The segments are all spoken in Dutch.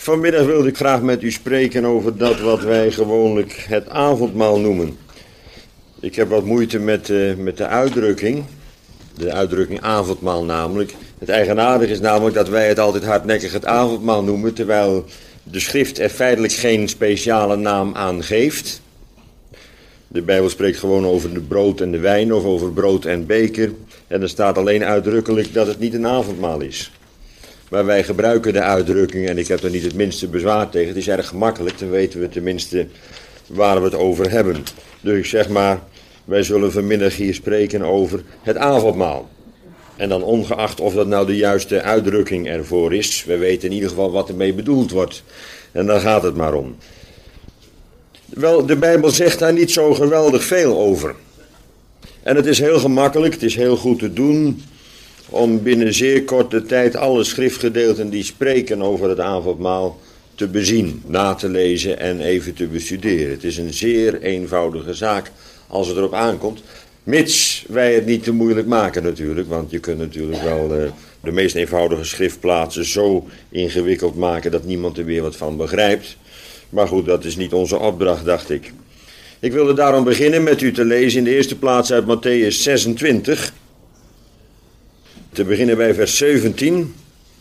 Vanmiddag wilde ik graag met u spreken over dat wat wij gewoonlijk het avondmaal noemen. Ik heb wat moeite met de uitdrukking avondmaal namelijk. Het eigenaardige is namelijk dat wij het altijd hardnekkig het avondmaal noemen, terwijl de schrift er feitelijk geen speciale naam aan geeft. De Bijbel spreekt gewoon over de brood en de wijn of over brood en beker. En er staat alleen uitdrukkelijk dat het niet een avondmaal is. Maar wij gebruiken de uitdrukking en ik heb er niet het minste bezwaar tegen. Het is erg gemakkelijk, dan weten we tenminste waar we het over hebben. Dus ik zeg maar, wij zullen vanmiddag hier spreken over het avondmaal. En dan ongeacht of dat nou de juiste uitdrukking ervoor is. We weten in ieder geval wat ermee bedoeld wordt. En daar gaat het maar om. Wel, de Bijbel zegt daar niet zo geweldig veel over. En het is heel gemakkelijk, het is heel goed te doen om binnen zeer korte tijd alle schriftgedeelten die spreken over het avondmaal te bezien, na te lezen en even te bestuderen. Het is een zeer eenvoudige zaak als het erop aankomt, mits wij het niet te moeilijk maken natuurlijk, want je kunt natuurlijk wel de meest eenvoudige schriftplaatsen zo ingewikkeld maken dat niemand er weer wat van begrijpt. Maar goed, dat is niet onze opdracht, dacht ik. Ik wilde daarom beginnen met u te lezen in de eerste plaats uit Mattheüs 26. Te beginnen bij vers 17.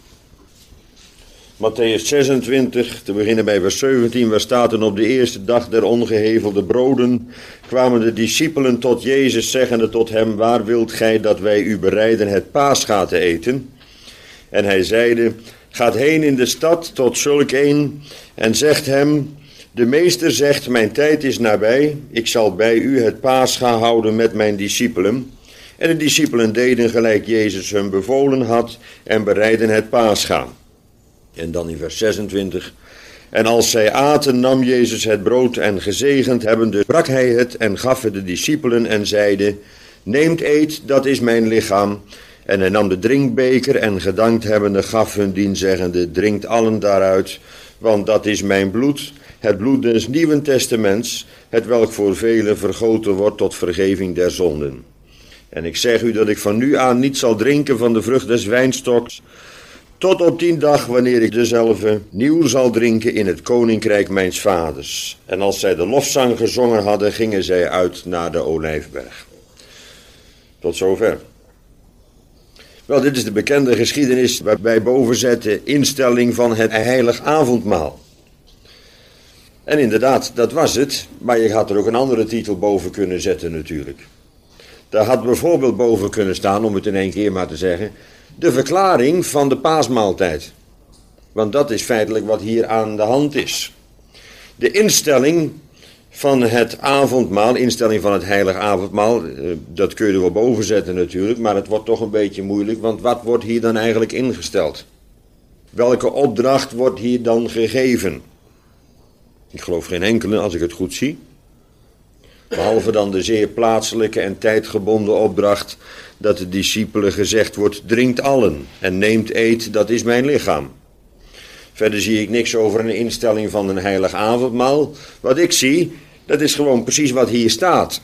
Mattheüs 26, te beginnen bij vers 17, waar staat: en op de eerste dag der ongehevelde broden kwamen de discipelen tot Jezus, zeggende tot hem: waar wilt gij dat wij u bereiden het paascha te eten? En hij zeide: gaat heen in de stad tot zulk een en zegt hem: de meester zegt, mijn tijd is nabij, ik zal bij u het paascha houden met mijn discipelen. En de discipelen deden gelijk Jezus hun bevolen had en bereidden het paascha. En dan in vers 26. En als zij aten, nam Jezus het brood en gezegend hebbende, brak hij het en gaf het de discipelen en zeide: neemt, eet, dat is mijn lichaam. En hij nam de drinkbeker en gedankt hebbende gaf hun dien zeggende: drinkt allen daaruit, want dat is mijn bloed, het bloed des nieuwen testaments, het welk voor velen vergoten wordt tot vergeving der zonden. En ik zeg u dat ik van nu aan niet zal drinken van de vrucht des wijnstoks, tot op die dag wanneer ik dezelve nieuw zal drinken in het koninkrijk mijns vaders. En als zij de lofzang gezongen hadden, gingen zij uit naar de Olijfberg. Tot zover. Wel, dit is de bekende geschiedenis waarbij boven zet de instelling van het heilig avondmaal. En inderdaad, dat was het, maar je had er ook een andere titel boven kunnen zetten natuurlijk. Daar had bijvoorbeeld boven kunnen staan, om het in één keer maar te zeggen, de verklaring van de paasmaaltijd. Want dat is feitelijk wat hier aan de hand is. De instelling van het avondmaal, instelling van het heilig avondmaal, dat kun je er wel boven zetten natuurlijk, maar het wordt toch een beetje moeilijk, want wat wordt hier dan eigenlijk ingesteld? Welke opdracht wordt hier dan gegeven? Ik geloof geen enkele, als ik het goed zie. Behalve dan de zeer plaatselijke en tijdgebonden opdracht dat de discipelen gezegd wordt: drinkt allen en neemt, eet, dat is mijn lichaam. Verder zie ik niks over een instelling van een heilig avondmaal. Wat ik zie, dat is gewoon precies wat hier staat.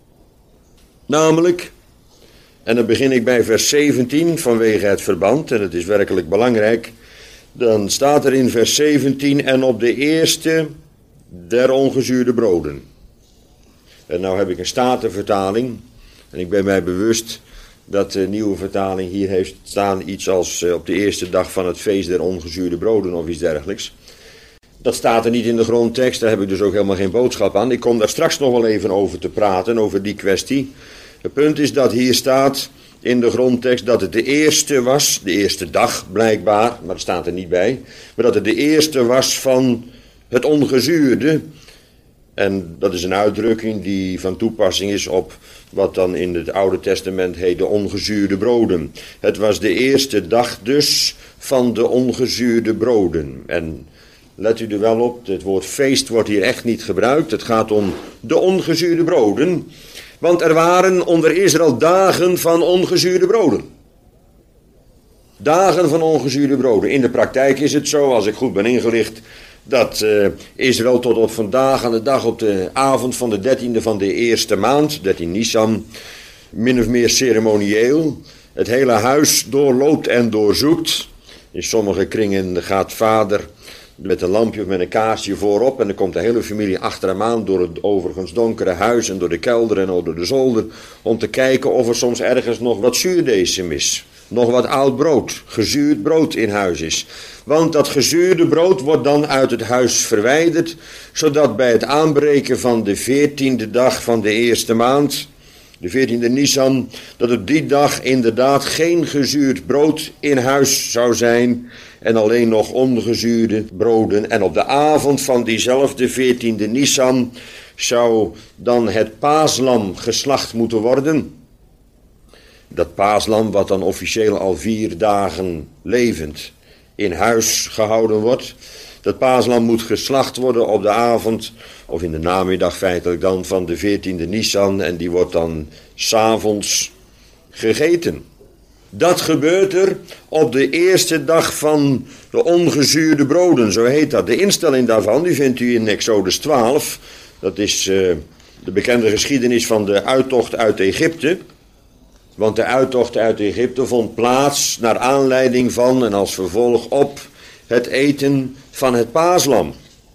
Namelijk, en dan begin ik bij vers 17 vanwege het verband, en het is werkelijk belangrijk. Dan staat er in vers 17: en op de eerste der ongezuurde broden. En nou heb ik een Statenvertaling en ik ben mij bewust dat de nieuwe vertaling hier heeft staan iets als op de eerste dag van het feest der ongezuurde broden of iets dergelijks. Dat staat er niet in de grondtekst, daar heb ik dus ook helemaal geen boodschap aan. Ik kom daar straks nog wel even over te praten, over die kwestie. Het punt is dat hier staat in de grondtekst dat het de eerste was, de eerste dag blijkbaar, maar dat staat er niet bij, maar dat het de eerste was van het ongezuurde. En dat is een uitdrukking die van toepassing is op wat dan in het Oude Testament heet de ongezuurde broden. Het was de eerste dag dus van de ongezuurde broden. En let u er wel op, het woord feest wordt hier echt niet gebruikt. Het gaat om de ongezuurde broden. Want er waren onder Israël dagen van ongezuurde broden. Dagen van ongezuurde broden. In de praktijk is het zo, als ik goed ben ingelicht, dat Israël tot op vandaag aan de dag op de avond van de 13e van de eerste maand, 13 Nisan, min of meer ceremonieel, het hele huis doorloopt en doorzoekt. In sommige kringen gaat vader met een lampje of met een kaarsje voorop. En dan komt de hele familie achter hem aan door het overigens donkere huis en door de kelder en door de zolder. Om te kijken of er soms ergens nog wat zuurdesem is. Nog wat oud brood, gezuurd brood in huis is. Want dat gezuurde brood wordt dan uit het huis verwijderd. Zodat bij het aanbreken van de 14e dag van de eerste maand, de 14e Nisan, dat op die dag inderdaad geen gezuurd brood in huis zou zijn en alleen nog ongezuurde broden. En op de avond van diezelfde 14e Nisan zou dan het paaslam geslacht moeten worden. Dat paaslam wat dan officieel al 4 dagen levend in huis gehouden wordt. Dat paaslam moet geslacht worden op de avond, of in de namiddag feitelijk dan, van de 14e Nisan. En die wordt dan 's avonds gegeten. Dat gebeurt er op de eerste dag van de ongezuurde broden, zo heet dat. De instelling daarvan, die vindt u in Exodus 12. Dat is de bekende geschiedenis van de uittocht uit Egypte. Want de uittocht uit Egypte vond plaats naar aanleiding van en als vervolg op het eten van het paaslam.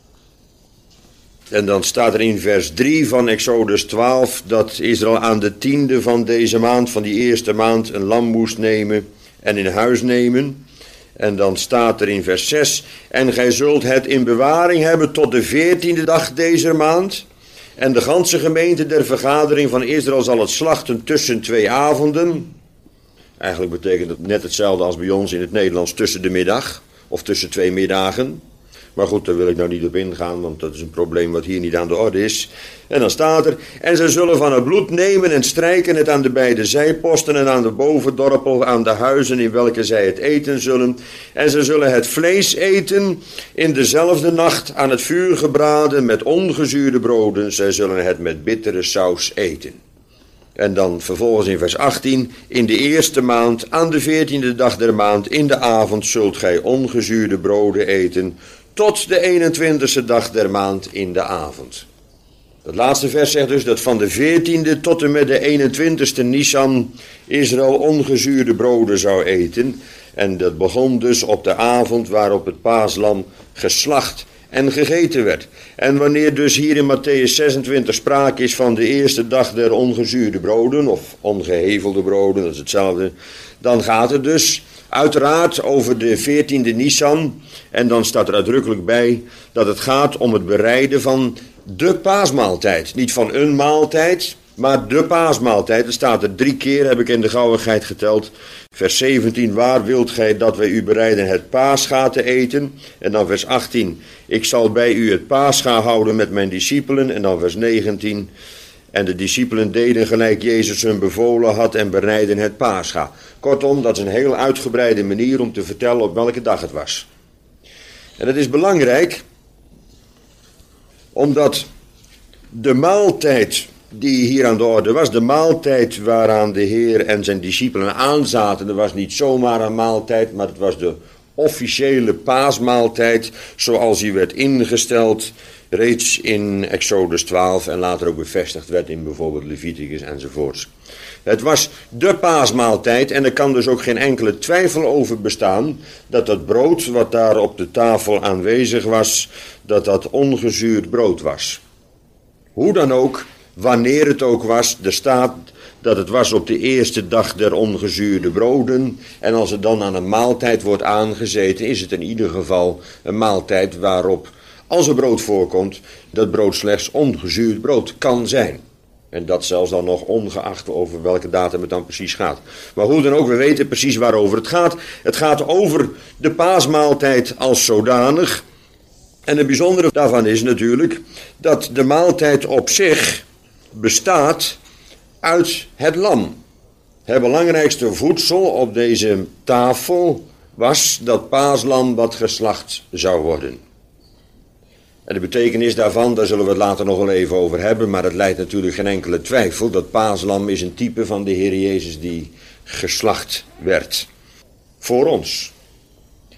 En dan staat er in vers 3 van Exodus 12 dat Israël aan de 10e van deze maand, van die eerste maand, een lam moest nemen en in huis nemen. En dan staat er in vers 6, en gij zult het in bewaring hebben tot de 14e dag deze maand. En de ganse gemeente der vergadering van Israël zal het slachten tussen 2 avonden. Eigenlijk betekent het net hetzelfde als bij ons in het Nederlands tussen de middag. Of tussen 2 middagen. Maar goed, daar wil ik nou niet op ingaan, want dat is een probleem wat hier niet aan de orde is. En dan staat er, en zij zullen van het bloed nemen en strijken het aan de beide zijposten en aan de bovendorpel, aan de huizen in welke zij het eten zullen. En zij zullen het vlees eten in dezelfde nacht aan het vuur gebraden met ongezuurde broden. Zij zullen het met bittere saus eten. En dan vervolgens in vers 18, in de eerste maand, aan de 14e dag der maand, in de avond zult gij ongezuurde broden eten, tot de 21e dag der maand in de avond. Het laatste vers zegt dus dat van de 14e tot en met de 21e Nisan Israël ongezuurde broden zou eten. En dat begon dus op de avond waarop het paaslam geslacht en gegeten werd. En wanneer dus hier in Matthäus 26 sprake is van de eerste dag der ongezuurde broden, of ongehevelde broden, dat is hetzelfde, dan gaat het dus uiteraard over de 14e Nisan. En dan staat er uitdrukkelijk bij dat het gaat om het bereiden van de paasmaaltijd. Niet van een maaltijd, maar de paasmaaltijd. Het staat er 3 keer, heb ik in de gauwigheid geteld. Vers 17, waar wilt gij dat wij u bereiden het paascha te eten? En dan vers 18, ik zal bij u het paascha houden met mijn discipelen. En dan vers 19, en de discipelen deden gelijk Jezus hun bevolen had en bereidden het paascha. Kortom, dat is een heel uitgebreide manier om te vertellen op welke dag het was. En dat is belangrijk, omdat de maaltijd die hier aan de orde was, de maaltijd waaraan de Heer en zijn discipelen aanzaten, dat was niet zomaar een maaltijd, maar het was de officiële paasmaaltijd zoals die werd ingesteld reeds in Exodus 12 en later ook bevestigd werd in bijvoorbeeld Leviticus enzovoorts. Het was de paasmaaltijd en er kan dus ook geen enkele twijfel over bestaan dat het brood wat daar op de tafel aanwezig was, dat dat ongezuurd brood was. Hoe dan ook, wanneer het ook was, er staat dat het was op de eerste dag der ongezuurde broden. En als het dan aan een maaltijd wordt aangezeten, is het in ieder geval een maaltijd waarop, als er brood voorkomt, dat brood slechts ongezuurd brood kan zijn. En dat zelfs dan nog ongeacht over welke datum het dan precies gaat. Maar hoe dan ook, we weten precies waarover het gaat. Het gaat over de paasmaaltijd als zodanig. En het bijzondere daarvan is natuurlijk dat de maaltijd op zich bestaat uit het lam. Het belangrijkste voedsel op deze tafel was dat paaslam wat geslacht zou worden. En de betekenis daarvan, daar zullen we het later nog wel even over hebben, maar het leidt natuurlijk geen enkele twijfel. Dat paaslam is een type van de Heer Jezus die geslacht werd. Voor ons.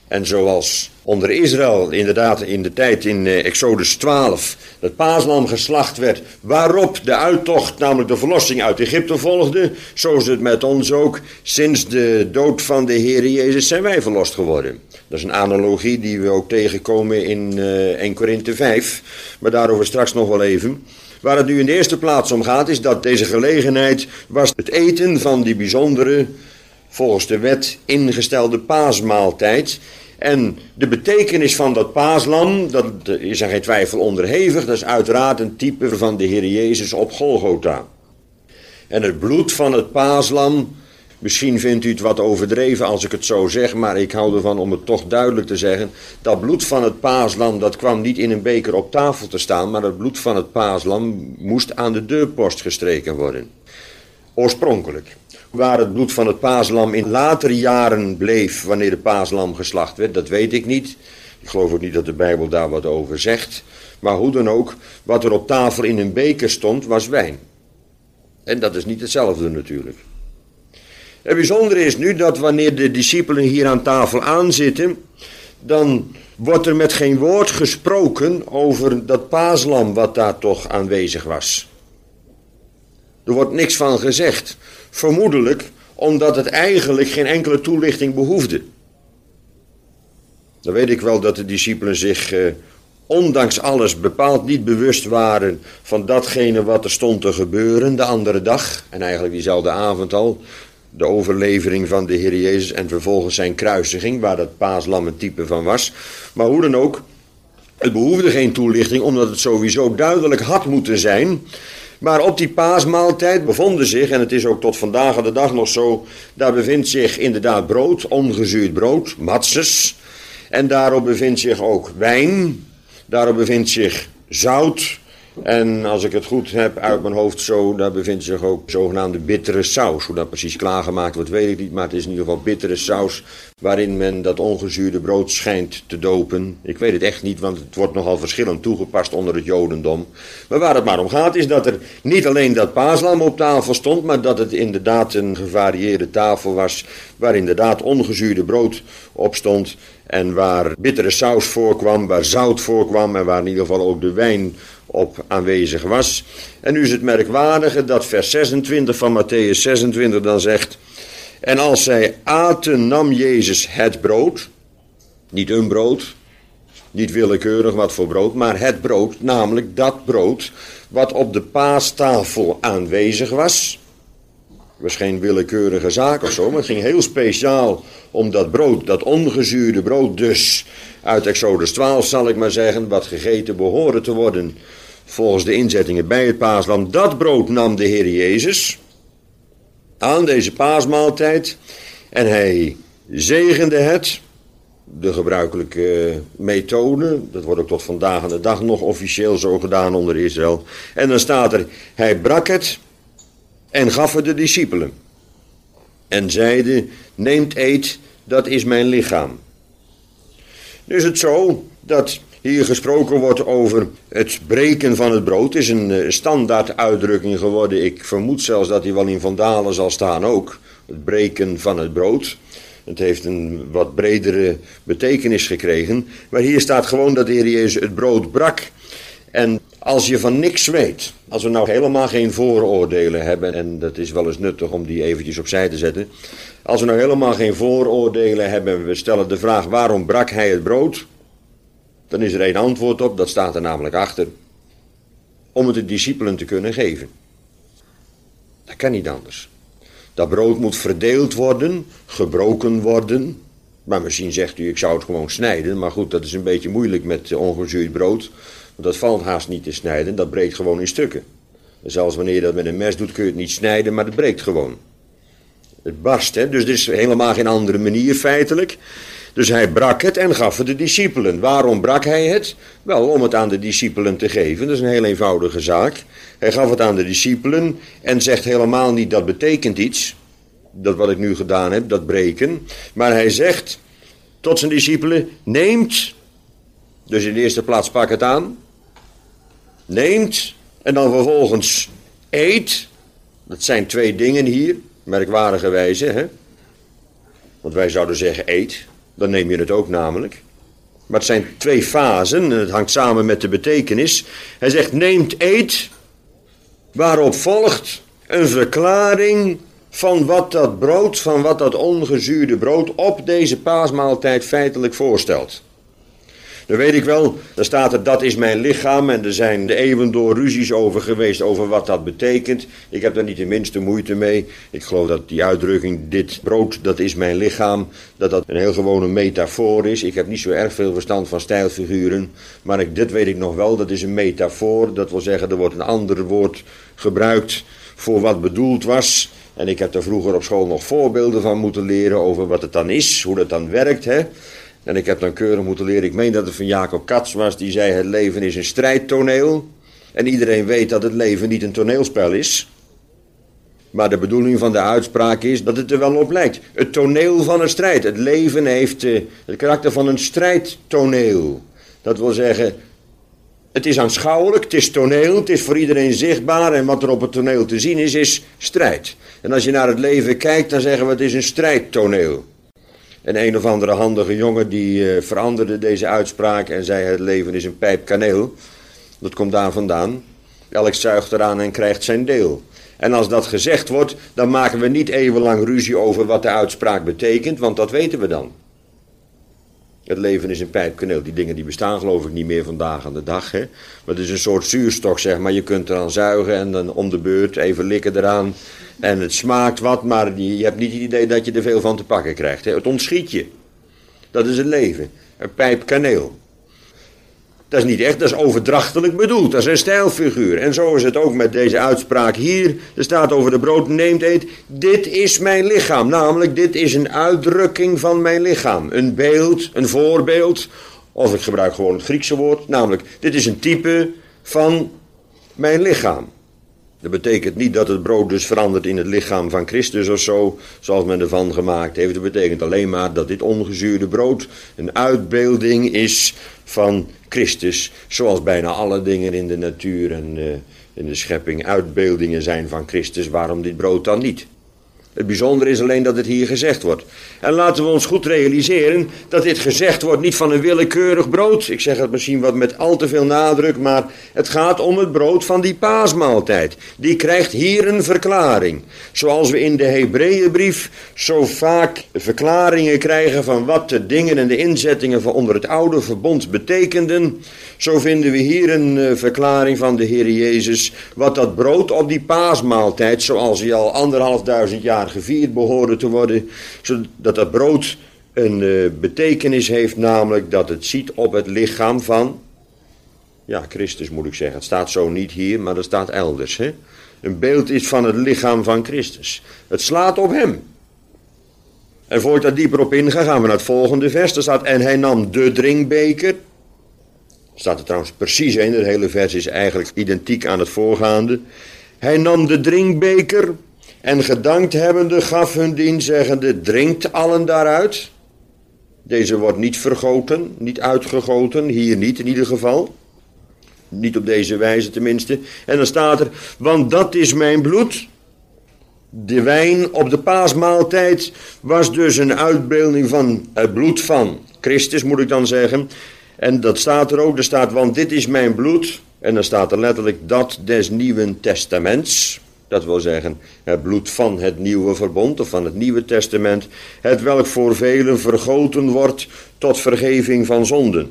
En zoals onder Israël inderdaad in de tijd in Exodus 12 het paaslam geslacht werd, waarop de uittocht, namelijk de verlossing uit Egypte volgde, zo is het met ons ook. Sinds de dood van de Heer Jezus zijn wij verlost geworden. Dat is een analogie die we ook tegenkomen in 1 Korinthe 5, maar daarover straks nog wel even. Waar het nu in de eerste plaats om gaat is dat deze gelegenheid was het eten van die bijzondere, volgens de wet ingestelde paasmaaltijd. En de betekenis van dat paaslam, dat is er geen twijfel onderhevig, dat is uiteraard een type van de Heer Jezus op Golgotha. En het bloed van het paaslam, misschien vindt u het wat overdreven als ik het zo zeg, maar ik hou ervan om het toch duidelijk te zeggen. Dat bloed van het paaslam, dat kwam niet in een beker op tafel te staan, maar het bloed van het paaslam moest aan de deurpost gestreken worden. Oorspronkelijk. Waar het bloed van het paaslam in latere jaren bleef wanneer de paaslam geslacht werd, dat weet ik niet. Ik geloof ook niet dat de Bijbel daar wat over zegt. Maar hoe dan ook, wat er op tafel in een beker stond, was wijn. En dat is niet hetzelfde natuurlijk. Het bijzondere is nu dat wanneer de discipelen hier aan tafel aanzitten, dan wordt er met geen woord gesproken over dat paaslam wat daar toch aanwezig was. Er wordt niks van gezegd. Vermoedelijk omdat het eigenlijk geen enkele toelichting behoefde. Dan weet ik wel dat de discipelen zich ondanks alles bepaald niet bewust waren van datgene wat er stond te gebeuren de andere dag. En eigenlijk diezelfde avond al. De overlevering van de Heer Jezus en vervolgens zijn kruisiging, waar dat paaslam een type van was. Maar hoe dan ook, het behoefde geen toelichting omdat het sowieso duidelijk had moeten zijn. Maar op die paasmaaltijd bevonden zich, en het is ook tot vandaag aan de dag nog zo, daar bevindt zich inderdaad brood, ongezuurd brood, matzes. En daarop bevindt zich ook wijn, daarop bevindt zich zout. En als ik het goed heb uit mijn hoofd zo, daar bevindt zich ook zogenaamde bittere saus. Hoe dat precies klaargemaakt wordt weet ik niet, maar het is in ieder geval bittere saus waarin men dat ongezuurde brood schijnt te dopen. Ik weet het echt niet, want het wordt nogal verschillend toegepast onder het Jodendom. Maar waar het maar om gaat is dat er niet alleen dat paaslam op tafel stond, maar dat het inderdaad een gevarieerde tafel was waar inderdaad ongezuurde brood op stond. En waar bittere saus voorkwam, waar zout voorkwam en waar in ieder geval ook de wijn op aanwezig was. En nu is het merkwaardige dat vers 26 van Matthäus 26 dan zegt: en als zij aten, nam Jezus het brood, niet een brood, niet willekeurig wat voor brood, maar het brood, namelijk dat brood wat op de paastafel aanwezig was. Het was geen willekeurige zaak of zo, maar het ging heel speciaal om dat brood, dat ongezuurde brood dus, uit Exodus 12 zal ik maar zeggen, wat gegeten behoorde te worden volgens de inzettingen bij het paaslam. Dat brood nam de Heer Jezus aan deze paasmaaltijd en hij zegende het, de gebruikelijke methode, dat wordt ook tot vandaag aan de dag nog officieel zo gedaan onder Israël. En dan staat er, hij brak het en gaf het de discipelen en zeide, neemt eet, dat is mijn lichaam. Nu is het zo dat hier gesproken wordt over het breken van het brood. Het is een standaard uitdrukking geworden. Ik vermoed zelfs dat die wel in Vandalen zal staan ook. Het breken van het brood. Het heeft een wat bredere betekenis gekregen. Maar hier staat gewoon dat de Heer Jezus het brood brak. En als je van niks weet, als we nou helemaal geen vooroordelen hebben, en dat is wel eens nuttig om die eventjes opzij te zetten. Als we nou helemaal geen vooroordelen hebben en we stellen de vraag waarom brak hij het brood? Dan is er één antwoord op, dat staat er namelijk achter. Om het de discipelen te kunnen geven. Dat kan niet anders. Dat brood moet verdeeld worden, gebroken worden. Maar misschien zegt u, ik zou het gewoon snijden. Maar goed, dat is een beetje moeilijk met ongezuurd brood. Want dat valt haast niet te snijden, dat breekt gewoon in stukken. En zelfs wanneer je dat met een mes doet, kun je het niet snijden, maar het breekt gewoon. Het barst, hè? Dus er is helemaal geen andere manier feitelijk. Dus hij brak het en gaf het de discipelen. Waarom brak hij het? Wel, om het aan de discipelen te geven. Dat is een heel eenvoudige zaak. Hij gaf het aan de discipelen en zegt helemaal niet dat betekent iets. Dat wat ik nu gedaan heb, dat breken. Maar hij zegt tot zijn discipelen, neemt. Dus in de eerste plaats pak het aan. Neemt en dan vervolgens eet. Dat zijn twee dingen hier, merkwaardige wijze, hè? Want wij zouden zeggen eet. Dan neem je het ook namelijk. Maar het zijn twee fasen en het hangt samen met de betekenis. Hij zegt, neemt, eet, waarop volgt een verklaring van wat dat brood, van wat dat ongezuurde brood op deze paasmaaltijd feitelijk voorstelt. Dan weet ik wel, dan staat er, dat is mijn lichaam, en er zijn de eeuwen door ruzies over geweest over wat dat betekent. Ik heb daar niet de minste moeite mee. Ik geloof dat die uitdrukking, dit brood, dat is mijn lichaam, dat dat een heel gewone metafoor is. Ik heb niet zo erg veel verstand van stijlfiguren, maar dit weet ik nog wel, dat is een metafoor. Dat wil zeggen, er wordt een ander woord gebruikt voor wat bedoeld was. En ik heb daar vroeger op school nog voorbeelden van moeten leren over wat het dan is, hoe dat dan werkt, hè. En ik heb dan keurig moeten leren, ik meen dat het van Jacob Katz was, die zei het leven is een strijdtoneel. En iedereen weet dat het leven niet een toneelspel is. Maar de bedoeling van de uitspraak is dat het er wel op lijkt. Het toneel van een strijd. Het leven heeft het karakter van een strijdtoneel. Dat wil zeggen, het is aanschouwelijk, het is toneel, het is voor iedereen zichtbaar. En wat er op het toneel te zien is strijd. En als je naar het leven kijkt, dan zeggen we het is een strijdtoneel. En een of andere handige jongen die veranderde deze uitspraak en zei het leven is een pijp kaneel. Dat komt daar vandaan. Elk zuigt eraan en krijgt zijn deel. En als dat gezegd wordt, dan maken we niet eeuwenlang ruzie over wat de uitspraak betekent, want dat weten we dan. Het leven is een pijp kaneel. Die dingen die bestaan geloof ik niet meer vandaag aan de dag. Hè? Maar het is een soort zuurstok, zeg maar. Je kunt eraan zuigen en dan om de beurt even likken eraan. En het smaakt wat, maar je hebt niet het idee dat je er veel van te pakken krijgt. Hè? Het ontschiet je. Dat is het leven. Een pijp kaneel. Dat is niet echt, dat is overdrachtelijk bedoeld. Dat is een stijlfiguur. En zo is het ook met deze uitspraak hier. Er staat over de brood, neemt, eet. Dit is mijn lichaam. Namelijk, dit is een uitdrukking van mijn lichaam. Een beeld, een voorbeeld. Of ik gebruik gewoon het Griekse woord. Namelijk, dit is een type van mijn lichaam. Dat betekent niet dat het brood dus verandert in het lichaam van Christus of zo, zoals men ervan gemaakt heeft. Dat betekent alleen maar dat dit ongezuurde brood een uitbeelding is van Christus. Zoals bijna alle dingen in de natuur en in de schepping uitbeeldingen zijn van Christus. Waarom dit brood dan niet? Het bijzondere is alleen dat het hier gezegd wordt. En laten we ons goed realiseren dat dit gezegd wordt niet van een willekeurig brood. Ik zeg het misschien wat met al te veel nadruk, maar het gaat om het brood van die paasmaaltijd. Die krijgt hier een verklaring. Zoals we in de Hebreeënbrief zo vaak verklaringen krijgen van wat de dingen en de inzettingen van onder het oude verbond betekenden. Zo vinden we hier een verklaring van de Heer Jezus. Wat dat brood op die paasmaaltijd, zoals hij al 1500 jaar gevierd behoorde te worden, zodat dat brood een betekenis heeft, namelijk dat het ziet op het lichaam van, ja, Christus moet ik zeggen. Het staat zo niet hier, maar dat staat elders. Hè? Een beeld is van het lichaam van Christus. Het slaat op hem. En voor ik daar dieper op inga, gaan we naar het volgende vers. Er staat, en hij nam de drinkbeker. Staat er trouwens precies in, het hele vers is eigenlijk identiek aan het voorgaande. Hij nam de drinkbeker en gedankt hebbende gaf hun dien, zeggende, drinkt allen daaruit. Deze wordt niet vergoten, niet uitgegoten, hier niet in ieder geval. Niet op deze wijze tenminste. En dan staat er, want dat is mijn bloed. De wijn op de paasmaaltijd was dus een uitbeelding van het bloed van Christus, moet ik dan zeggen. En dat staat er ook, er staat, want dit is mijn bloed. En dan staat er letterlijk, dat des Nieuwen Testaments. Dat wil zeggen, het bloed van het nieuwe verbond of van het Nieuwe Testament. Het welk voor velen vergoten wordt tot vergeving van zonden.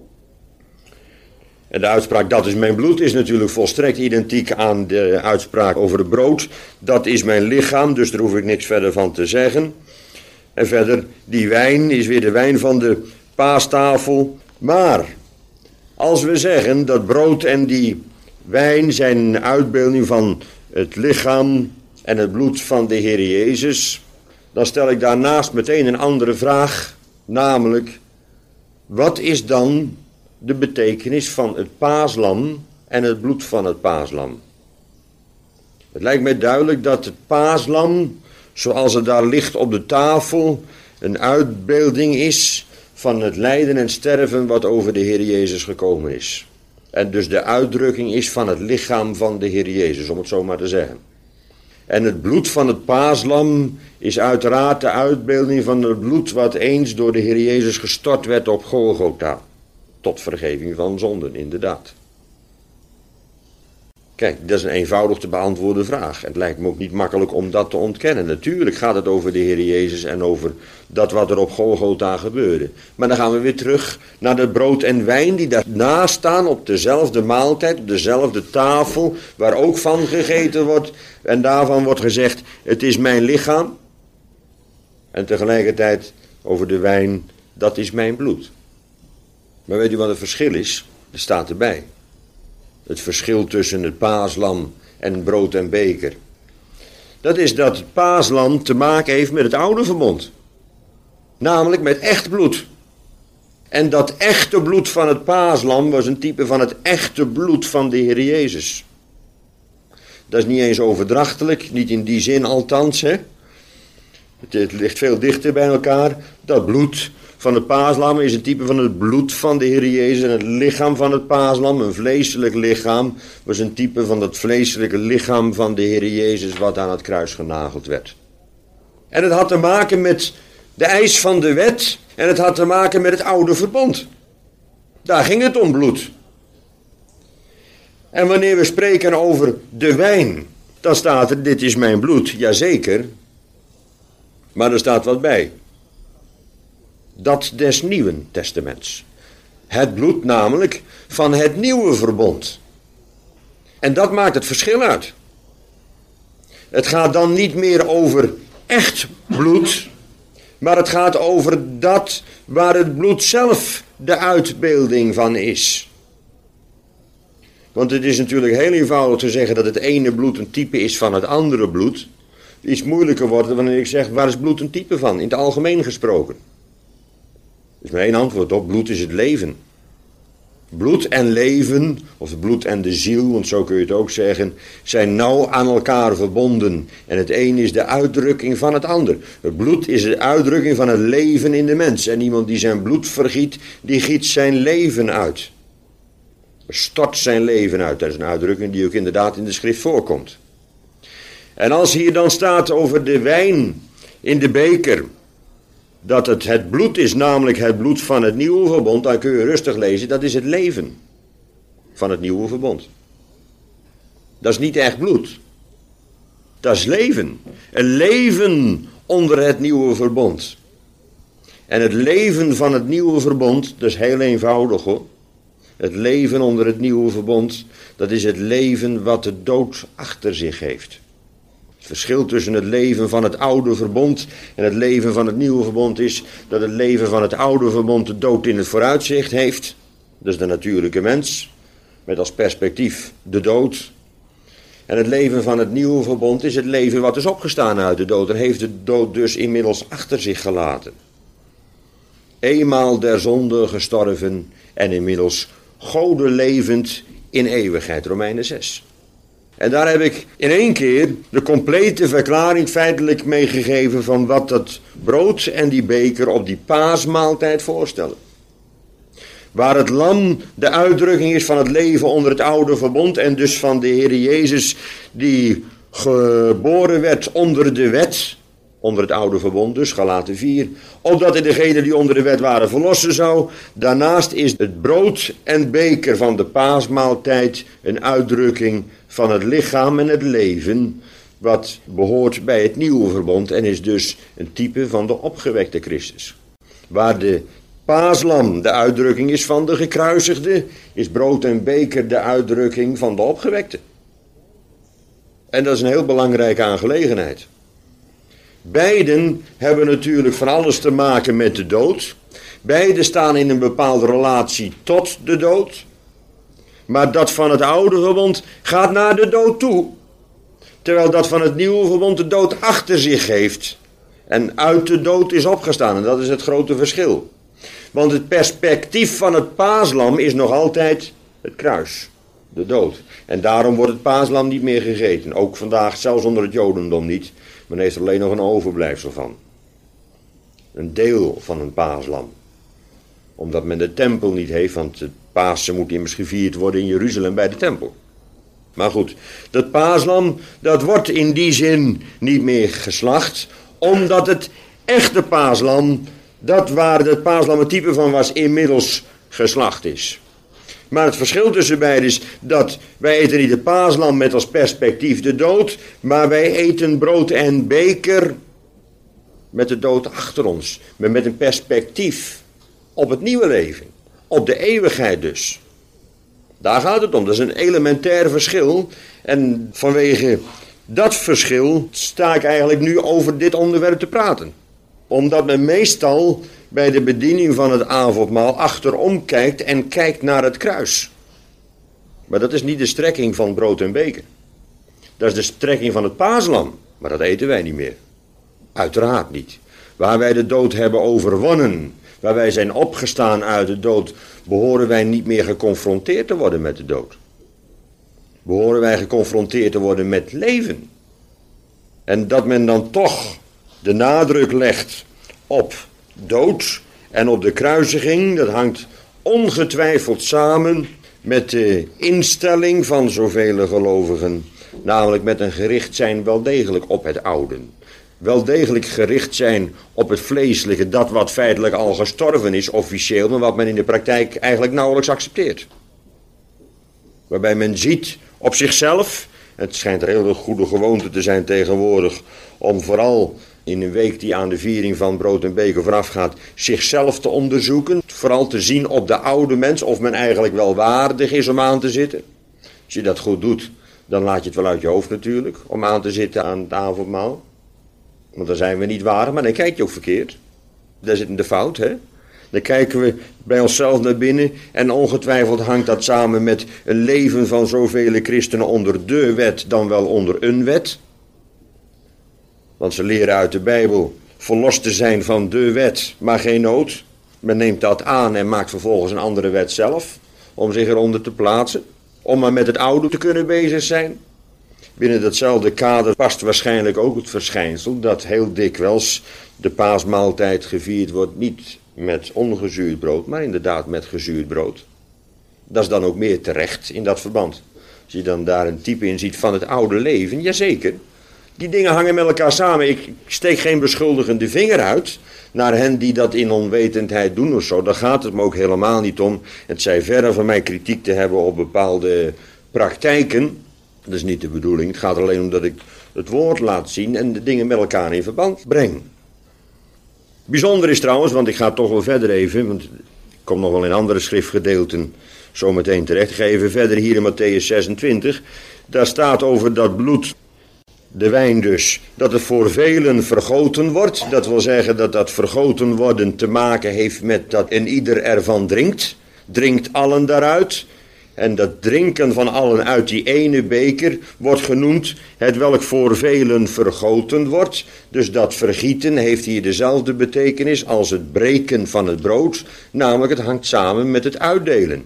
En de uitspraak, dat is mijn bloed, is natuurlijk volstrekt identiek aan de uitspraak over het brood. Dat is mijn lichaam, dus daar hoef ik niks verder van te zeggen. En verder, die wijn is weer de wijn van de paastafel. Maar, als we zeggen dat brood en die wijn zijn een uitbeelding van het lichaam en het bloed van de Heer Jezus, dan stel ik daarnaast meteen een andere vraag, namelijk, wat is dan de betekenis van het paaslam en het bloed van het paaslam? Het lijkt mij duidelijk dat het paaslam, zoals het daar ligt op de tafel, een uitbeelding is van het lijden en sterven wat over de Heer Jezus gekomen is. En dus de uitdrukking is van het lichaam van de Heer Jezus, om het zo maar te zeggen. En het bloed van het paaslam is uiteraard de uitbeelding van het bloed wat eens door de Heer Jezus gestort werd op Golgotha. Tot vergeving van zonden, inderdaad. Kijk, dat is een eenvoudig te beantwoorden vraag. Het lijkt me ook niet makkelijk om dat te ontkennen. Natuurlijk gaat het over de Heer Jezus en over dat wat er op Golgotha gebeurde. Maar dan gaan we weer terug naar het brood en wijn die daarnaast staan op dezelfde maaltijd, op dezelfde tafel, waar ook van gegeten wordt. En daarvan wordt gezegd, het is mijn lichaam. En tegelijkertijd over de wijn, dat is mijn bloed. Maar weet u wat het verschil is? Er staat erbij. Het verschil tussen het paaslam en brood en beker. Dat is dat het paaslam te maken heeft met het oude verbond. Namelijk met echt bloed. En dat echte bloed van het paaslam was een type van het echte bloed van de Heer Jezus. Dat is niet eens overdrachtelijk, niet in die zin althans. Hè? Het ligt veel dichter bij elkaar. Dat bloed van het paaslam is een type van het bloed van de Heer Jezus. En het lichaam van het paaslam, een vleeselijk lichaam, was een type van dat vleeselijke lichaam van de Heer Jezus wat aan het kruis genageld werd. En het had te maken met de eis van de wet en het had te maken met het oude verbond. Daar ging het om bloed. En wanneer we spreken over de wijn, dan staat er, dit is mijn bloed, jazeker. Maar er staat wat bij. Dat des Nieuwen Testaments. Het bloed namelijk van het nieuwe verbond. En dat maakt het verschil uit. Het gaat dan niet meer over echt bloed, maar het gaat over dat waar het bloed zelf de uitbeelding van is. Want het is natuurlijk heel eenvoudig te zeggen dat het ene bloed een type is van het andere bloed. Iets moeilijker wordt wanneer ik zeg, waar is bloed een type van? In het algemeen gesproken. Er is maar één antwoord op, bloed is het leven. Bloed en leven, of het bloed en de ziel, want zo kun je het ook zeggen, zijn nauw aan elkaar verbonden. En het een is de uitdrukking van het ander. Het bloed is de uitdrukking van het leven in de mens. En iemand die zijn bloed vergiet, die giet zijn leven uit. Stort zijn leven uit. Dat is een uitdrukking die ook inderdaad in de schrift voorkomt. En als hier dan staat over de wijn in de beker, dat het bloed is, namelijk het bloed van het nieuwe verbond, dan kun je rustig lezen, dat is het leven van het nieuwe verbond. Dat is niet echt bloed. Dat is leven. Een leven onder het nieuwe verbond. En het leven van het nieuwe verbond, dat is heel eenvoudig hoor. Het leven onder het nieuwe verbond, dat is het leven wat de dood achter zich heeft. Het verschil tussen het leven van het oude verbond en het leven van het nieuwe verbond is dat het leven van het oude verbond de dood in het vooruitzicht heeft. Dat is de natuurlijke mens, met als perspectief de dood. En het leven van het nieuwe verbond is het leven wat is opgestaan uit de dood. En heeft de dood dus inmiddels achter zich gelaten. Eenmaal der zonde gestorven en inmiddels Gode levend in eeuwigheid, Romeinen 6. En daar heb ik in één keer de complete verklaring feitelijk meegegeven van wat dat brood en die beker op die paasmaaltijd voorstellen. Waar het lam de uitdrukking is van het leven onder het oude verbond en dus van de Heer Jezus die geboren werd onder de wet, onder het oude verbond dus, Galaten 4, opdat hij degenen die onder de wet waren verlossen zou. Daarnaast is het brood en beker van de paasmaaltijd een uitdrukking van het lichaam en het leven wat behoort bij het nieuwe verbond en is dus een type van de opgewekte Christus. Waar de paaslam de uitdrukking is van de gekruisigde, is brood en beker de uitdrukking van de opgewekte. En dat is een heel belangrijke aangelegenheid. Beiden hebben natuurlijk van alles te maken met de dood. Beiden staan in een bepaalde relatie tot de dood. Maar dat van het oude verbond gaat naar de dood toe. Terwijl dat van het nieuwe verbond de dood achter zich heeft. En uit de dood is opgestaan. En dat is het grote verschil. Want het perspectief van het paaslam is nog altijd het kruis. De dood. En daarom wordt het paaslam niet meer gegeten. Ook vandaag, zelfs onder het jodendom niet. Men heeft er alleen nog een overblijfsel van. Een deel van een paaslam. Omdat men de tempel niet heeft, want het Pasen moet immers gevierd worden in Jeruzalem bij de tempel. Maar goed, dat paaslam, dat wordt in die zin niet meer geslacht, omdat het echte paaslam, dat waar het paaslam het type van was, inmiddels geslacht is. Maar het verschil tussen beiden is dat wij eten niet het paaslam met als perspectief de dood, maar wij eten brood en beker met de dood achter ons. Maar met een perspectief op het nieuwe leven, op de eeuwigheid dus. Daar gaat het om, dat is een elementair verschil. En vanwege dat verschil sta ik eigenlijk nu over dit onderwerp te praten. Omdat men meestal bij de bediening van het avondmaal achterom kijkt en kijkt naar het kruis. Maar dat is niet de strekking van brood en beker. Dat is de strekking van het paaslam, maar dat eten wij niet meer. Uiteraard niet. Waar wij de dood hebben overwonnen, waar wij zijn opgestaan uit de dood, behoren wij niet meer geconfronteerd te worden met de dood. Behoren wij geconfronteerd te worden met leven. En dat men dan toch de nadruk legt op dood en op de kruisiging, dat hangt ongetwijfeld samen met de instelling van zoveel gelovigen, namelijk met een gericht zijn wel degelijk op het oude. Wel degelijk gericht zijn op het vleeselijke, dat wat feitelijk al gestorven is officieel, maar wat men in de praktijk eigenlijk nauwelijks accepteert. Waarbij men ziet op zichzelf, het schijnt een hele goede gewoonte te zijn tegenwoordig, om vooral in een week die aan de viering van brood en beker voorafgaat, zichzelf te onderzoeken. Vooral te zien op de oude mens of men eigenlijk wel waardig is om aan te zitten. Als je dat goed doet, dan laat je het wel uit je hoofd natuurlijk, om aan te zitten aan het avondmaal. Want dan zijn we niet waardig, maar dan kijk je ook verkeerd. Daar zit de fout, hè. Dan kijken we bij onszelf naar binnen en ongetwijfeld hangt dat samen met een leven van zoveel christenen onder de wet dan wel onder een wet. Want ze leren uit de Bijbel verlost te zijn van de wet, maar geen nood. Men neemt dat aan en maakt vervolgens een andere wet zelf, om zich eronder te plaatsen, om maar met het oude te kunnen bezig zijn. Binnen datzelfde kader past waarschijnlijk ook het verschijnsel dat heel dikwijls de paasmaaltijd gevierd wordt niet met ongezuurd brood, maar inderdaad met gezuurd brood. Dat is dan ook meer terecht in dat verband. Als je dan daar een type in ziet van het oude leven, jazeker. Die dingen hangen met elkaar samen. Ik steek geen beschuldigende vinger uit naar hen die dat in onwetendheid doen of zo. Daar gaat het me ook helemaal niet om. Het zij verre van mij kritiek te hebben op bepaalde praktijken. Dat is niet de bedoeling. Het gaat alleen om dat ik het woord laat zien en de dingen met elkaar in verband breng. Bijzonder is trouwens, want ik ga toch wel verder even, want ik kom nog wel in andere schriftgedeelten zo meteen terecht. Ik ga even verder hier in Mattheüs 26. Daar staat over dat bloed, de wijn dus, dat het voor velen vergoten wordt. Dat wil zeggen dat dat vergoten worden te maken heeft met dat een ieder ervan drinkt. Drinkt allen daaruit. En dat drinken van allen uit die ene beker wordt genoemd het welk voor velen vergoten wordt. Dus dat vergieten heeft hier dezelfde betekenis als het breken van het brood. Namelijk het hangt samen met het uitdelen.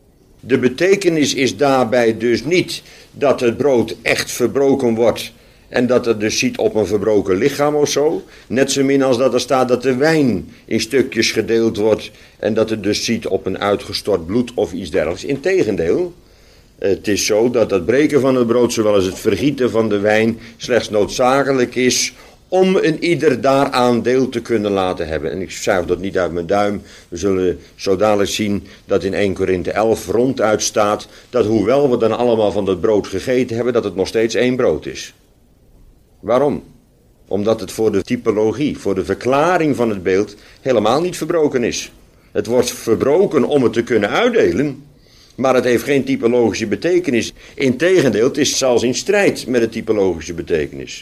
De betekenis is daarbij dus niet dat het brood echt verbroken wordt en dat het dus ziet op een verbroken lichaam of zo. Net zo min als dat er staat dat de wijn in stukjes gedeeld wordt en dat het dus ziet op een uitgestort bloed of iets dergelijks. Integendeel, het is zo dat het breken van het brood zowel als het vergieten van de wijn slechts noodzakelijk is om een ieder daaraan deel te kunnen laten hebben. En ik zuig dat niet uit mijn duim. We zullen zo dadelijk zien dat in 1 Korinthe 11 ronduit staat dat hoewel we dan allemaal van dat brood gegeten hebben, dat het nog steeds één brood is. Waarom? Omdat het voor de typologie, voor de verklaring van het beeld helemaal niet verbroken is. Het wordt verbroken om het te kunnen uitdelen, maar het heeft geen typologische betekenis. Integendeel, het is zelfs in strijd met de typologische betekenis.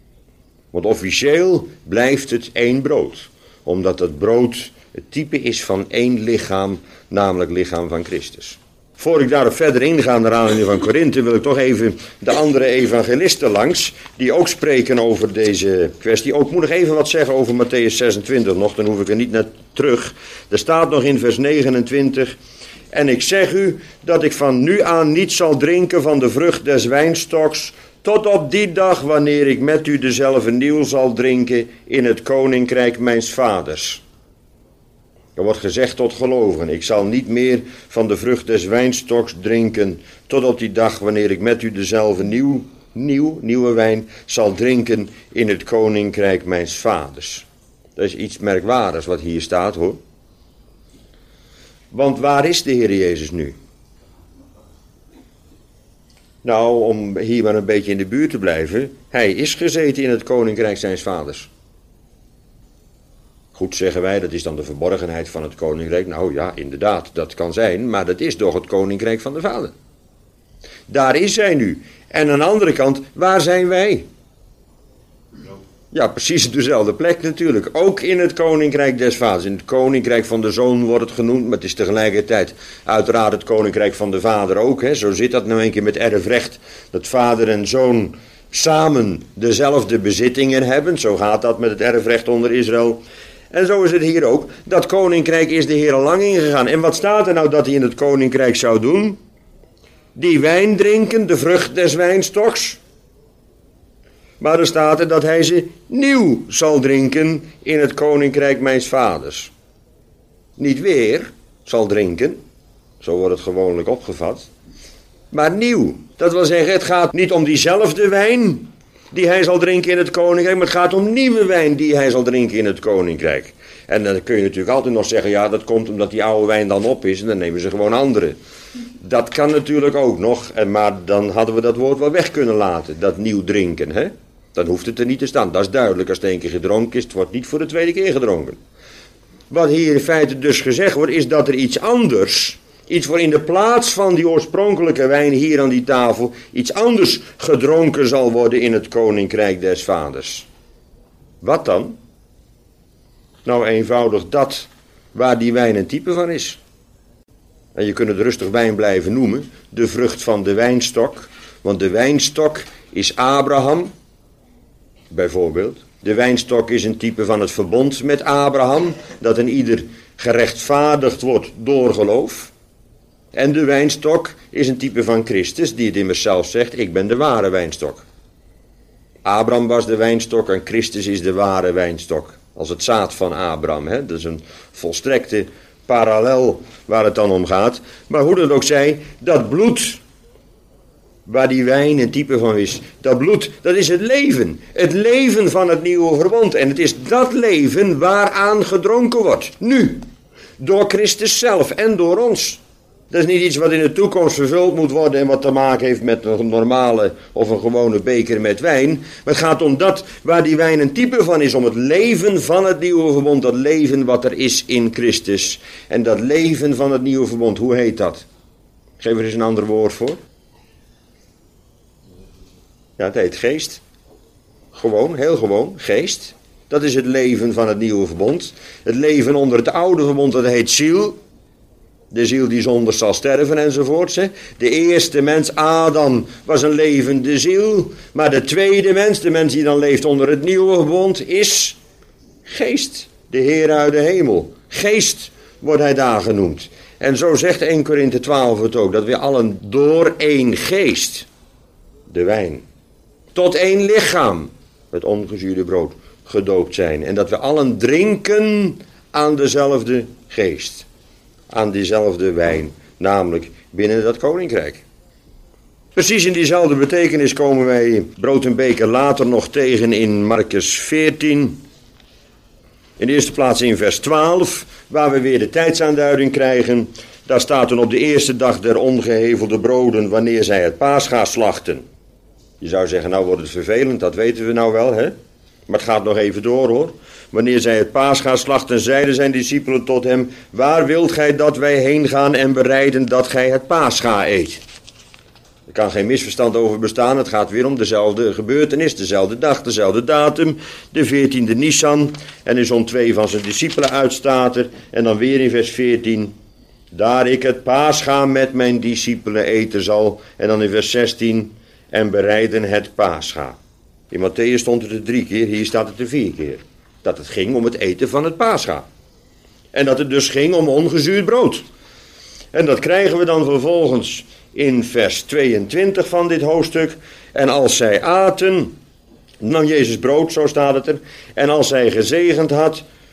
Want officieel blijft het één brood, omdat het brood het type is van één lichaam, namelijk het lichaam van Christus. Voor ik daarop verder inga naar aanleiding van Korinthe, wil ik toch even de andere evangelisten langs, die ook spreken over deze kwestie. Ook moet ik even wat zeggen over Mattheüs 26 nog, dan hoef ik er niet naar terug. Er staat nog in vers 29, en ik zeg u dat ik van nu aan niet zal drinken van de vrucht des wijnstoks, tot op die dag wanneer ik met u dezelfde nieuw zal drinken in het koninkrijk mijns vaders. Er wordt gezegd tot gelovigen, ik zal niet meer van de vrucht des wijnstoks drinken, tot op die dag wanneer ik met u dezelfde nieuwe wijn zal drinken in het koninkrijk mijns vaders. Dat is iets merkwaardigs wat hier staat, hoor. Want waar is de Heer Jezus nu? Nou, om hier maar een beetje in de buurt te blijven, hij is gezeten in het koninkrijk zijns vaders. Goed, zeggen wij, dat is dan de verborgenheid van het koninkrijk. Nou ja, inderdaad, dat kan zijn, maar dat is toch het koninkrijk van de Vader. Daar is hij nu. En aan de andere kant, waar zijn wij? Ja, precies op dezelfde plek natuurlijk. Ook in het koninkrijk des vaders. In het koninkrijk van de zoon wordt het genoemd, maar het is tegelijkertijd uiteraard het koninkrijk van de vader ook. Hè. Zo zit dat nou een keer met erfrecht, dat vader en zoon samen dezelfde bezittingen hebben. Zo gaat dat met het erfrecht onder Israël. En zo is het hier ook. Dat koninkrijk is de Heer al lang ingegaan. En wat staat er nou dat hij in het koninkrijk zou doen? Die wijn drinken, de vrucht des wijnstoks. Maar er staat er dat hij ze nieuw zal drinken in het koninkrijk mijns vaders. Niet weer zal drinken, zo wordt het gewoonlijk opgevat, maar nieuw. Dat wil zeggen, het gaat niet om diezelfde wijn die hij zal drinken in het koninkrijk, maar het gaat om nieuwe wijn die hij zal drinken in het koninkrijk. En dan kun je natuurlijk altijd nog zeggen, ja, dat komt omdat die oude wijn dan op is en dan nemen ze gewoon andere. Dat kan natuurlijk ook nog, maar dan hadden we dat woord wel weg kunnen laten, dat nieuw drinken, hè. Dan hoeft het er niet te staan. Dat is duidelijk, als het één keer gedronken is, het wordt niet voor de tweede keer gedronken. Wat hier in feite dus gezegd wordt, is dat er iets anders, iets voor in de plaats van die oorspronkelijke wijn hier aan die tafel, iets anders gedronken zal worden in het koninkrijk des vaders. Wat dan? Nou, eenvoudig dat waar die wijn een type van is. En je kunt het rustig wijn blijven noemen, de vrucht van de wijnstok. Want de wijnstok is Abraham, bijvoorbeeld. De wijnstok is een type van het verbond met Abraham, dat een ieder gerechtvaardigd wordt door geloof. En de wijnstok is een type van Christus, die het immers zelf zegt, ik ben de ware wijnstok. Abraham was de wijnstok en Christus is de ware wijnstok. Als het zaad van Abraham, hè? Dat is een volstrekte parallel waar het dan om gaat. Maar hoe dat ook zij, dat bloed, waar die wijn een type van is, dat bloed, dat is het leven. Het leven van het nieuwe verbond. En het is dat leven waaraan gedronken wordt. Nu. Door Christus zelf en door ons. Dat is niet iets wat in de toekomst vervuld moet worden en wat te maken heeft met een normale of een gewone beker met wijn. Maar het gaat om dat waar die wijn een type van is, om het leven van het nieuwe verbond. Dat leven wat er is in Christus. En dat leven van het nieuwe verbond, hoe heet dat? Geef er eens een ander woord voor. Ja, het heet geest. Gewoon, heel gewoon, geest. Dat is het leven van het nieuwe verbond. Het leven onder het oude verbond, dat heet ziel. De ziel die zonder zal sterven enzovoorts. De eerste mens, Adam, was een levende ziel. Maar de tweede mens, de mens die dan leeft onder het nieuwe verbond, is geest. De Heer uit de hemel. Geest wordt hij daar genoemd. En zo zegt 1 Korinthe 12 het ook, dat we allen door één geest, de wijn, tot één lichaam, het ongezuurde brood, gedoopt zijn. En dat we allen drinken aan dezelfde geest. Aan diezelfde wijn, namelijk binnen dat koninkrijk. Precies in diezelfde betekenis komen wij brood en beker later nog tegen in Markus 14. In de eerste plaats in vers 12, waar we weer de tijdsaanduiding krijgen. Daar staat dan op de eerste dag der ongehevelde broden, wanneer zij het Pascha slachten. Je zou zeggen, nou wordt het vervelend, dat weten we nou wel, hè? Maar het gaat nog even door, hoor. Wanneer zij het Pascha slachten, zeiden zijn discipelen tot hem, waar wilt gij dat wij heen gaan en bereiden dat gij het Pascha eet? Er kan geen misverstand over bestaan, het gaat weer om dezelfde gebeurtenis, dezelfde dag, dezelfde datum, de 14e Nisan. En in zo'n 2 van zijn discipelen uitstaat er, en dan weer in vers 14, daar ik het Pascha met mijn discipelen eten zal. En dan in vers 16, en bereiden het Pascha. In Matthäus stond het er 3 keer, hier staat het er 4 keer. Dat het ging om het eten van het Pascha. En dat het dus ging om ongezuurd brood. En dat krijgen we dan vervolgens in vers 22 van dit hoofdstuk. En als zij aten, nam Jezus brood, zo staat het er. En als hij gezegend had,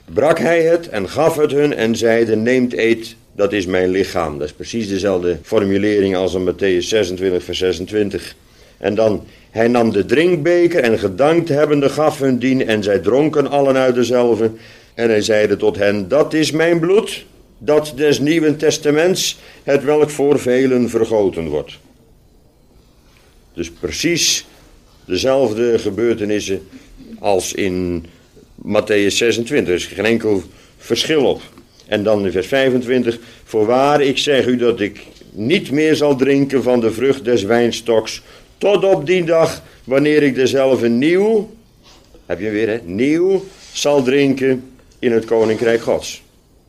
brak hij het en gaf het hun en zeide, neemt, eet, dat is mijn lichaam. Dat is precies dezelfde formulering als in Matthäus 26 vers 26. En dan, hij nam de drinkbeker en gedankt hebbende gaf hun dien en zij dronken allen uit dezelve. En hij zeide tot hen, dat is mijn bloed, dat des Nieuwen Testaments, het welk voor velen vergoten wordt. Dus precies dezelfde gebeurtenissen als in Matthäus 26. Er is geen enkel verschil op. En dan in vers 25. Voorwaar, ik zeg u dat ik niet meer zal drinken van de vrucht des wijnstoks, tot op die dag, wanneer ik dezelfde nieuw, heb je weer hè, nieuw, zal drinken in het koninkrijk Gods.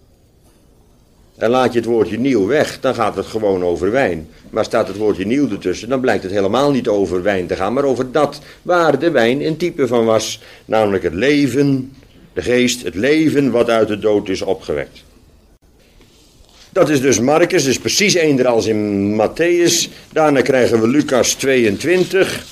En laat je het woordje nieuw weg, dan gaat het gewoon over wijn. Maar staat het woordje nieuw ertussen, dan blijkt het helemaal niet over wijn te gaan, maar over dat waar de wijn een type van was. Namelijk het leven, de geest, het leven wat uit de dood is opgewekt. Dat is dus Marcus, dus precies eender als in Matthäus. Daarna krijgen we Lucas 22.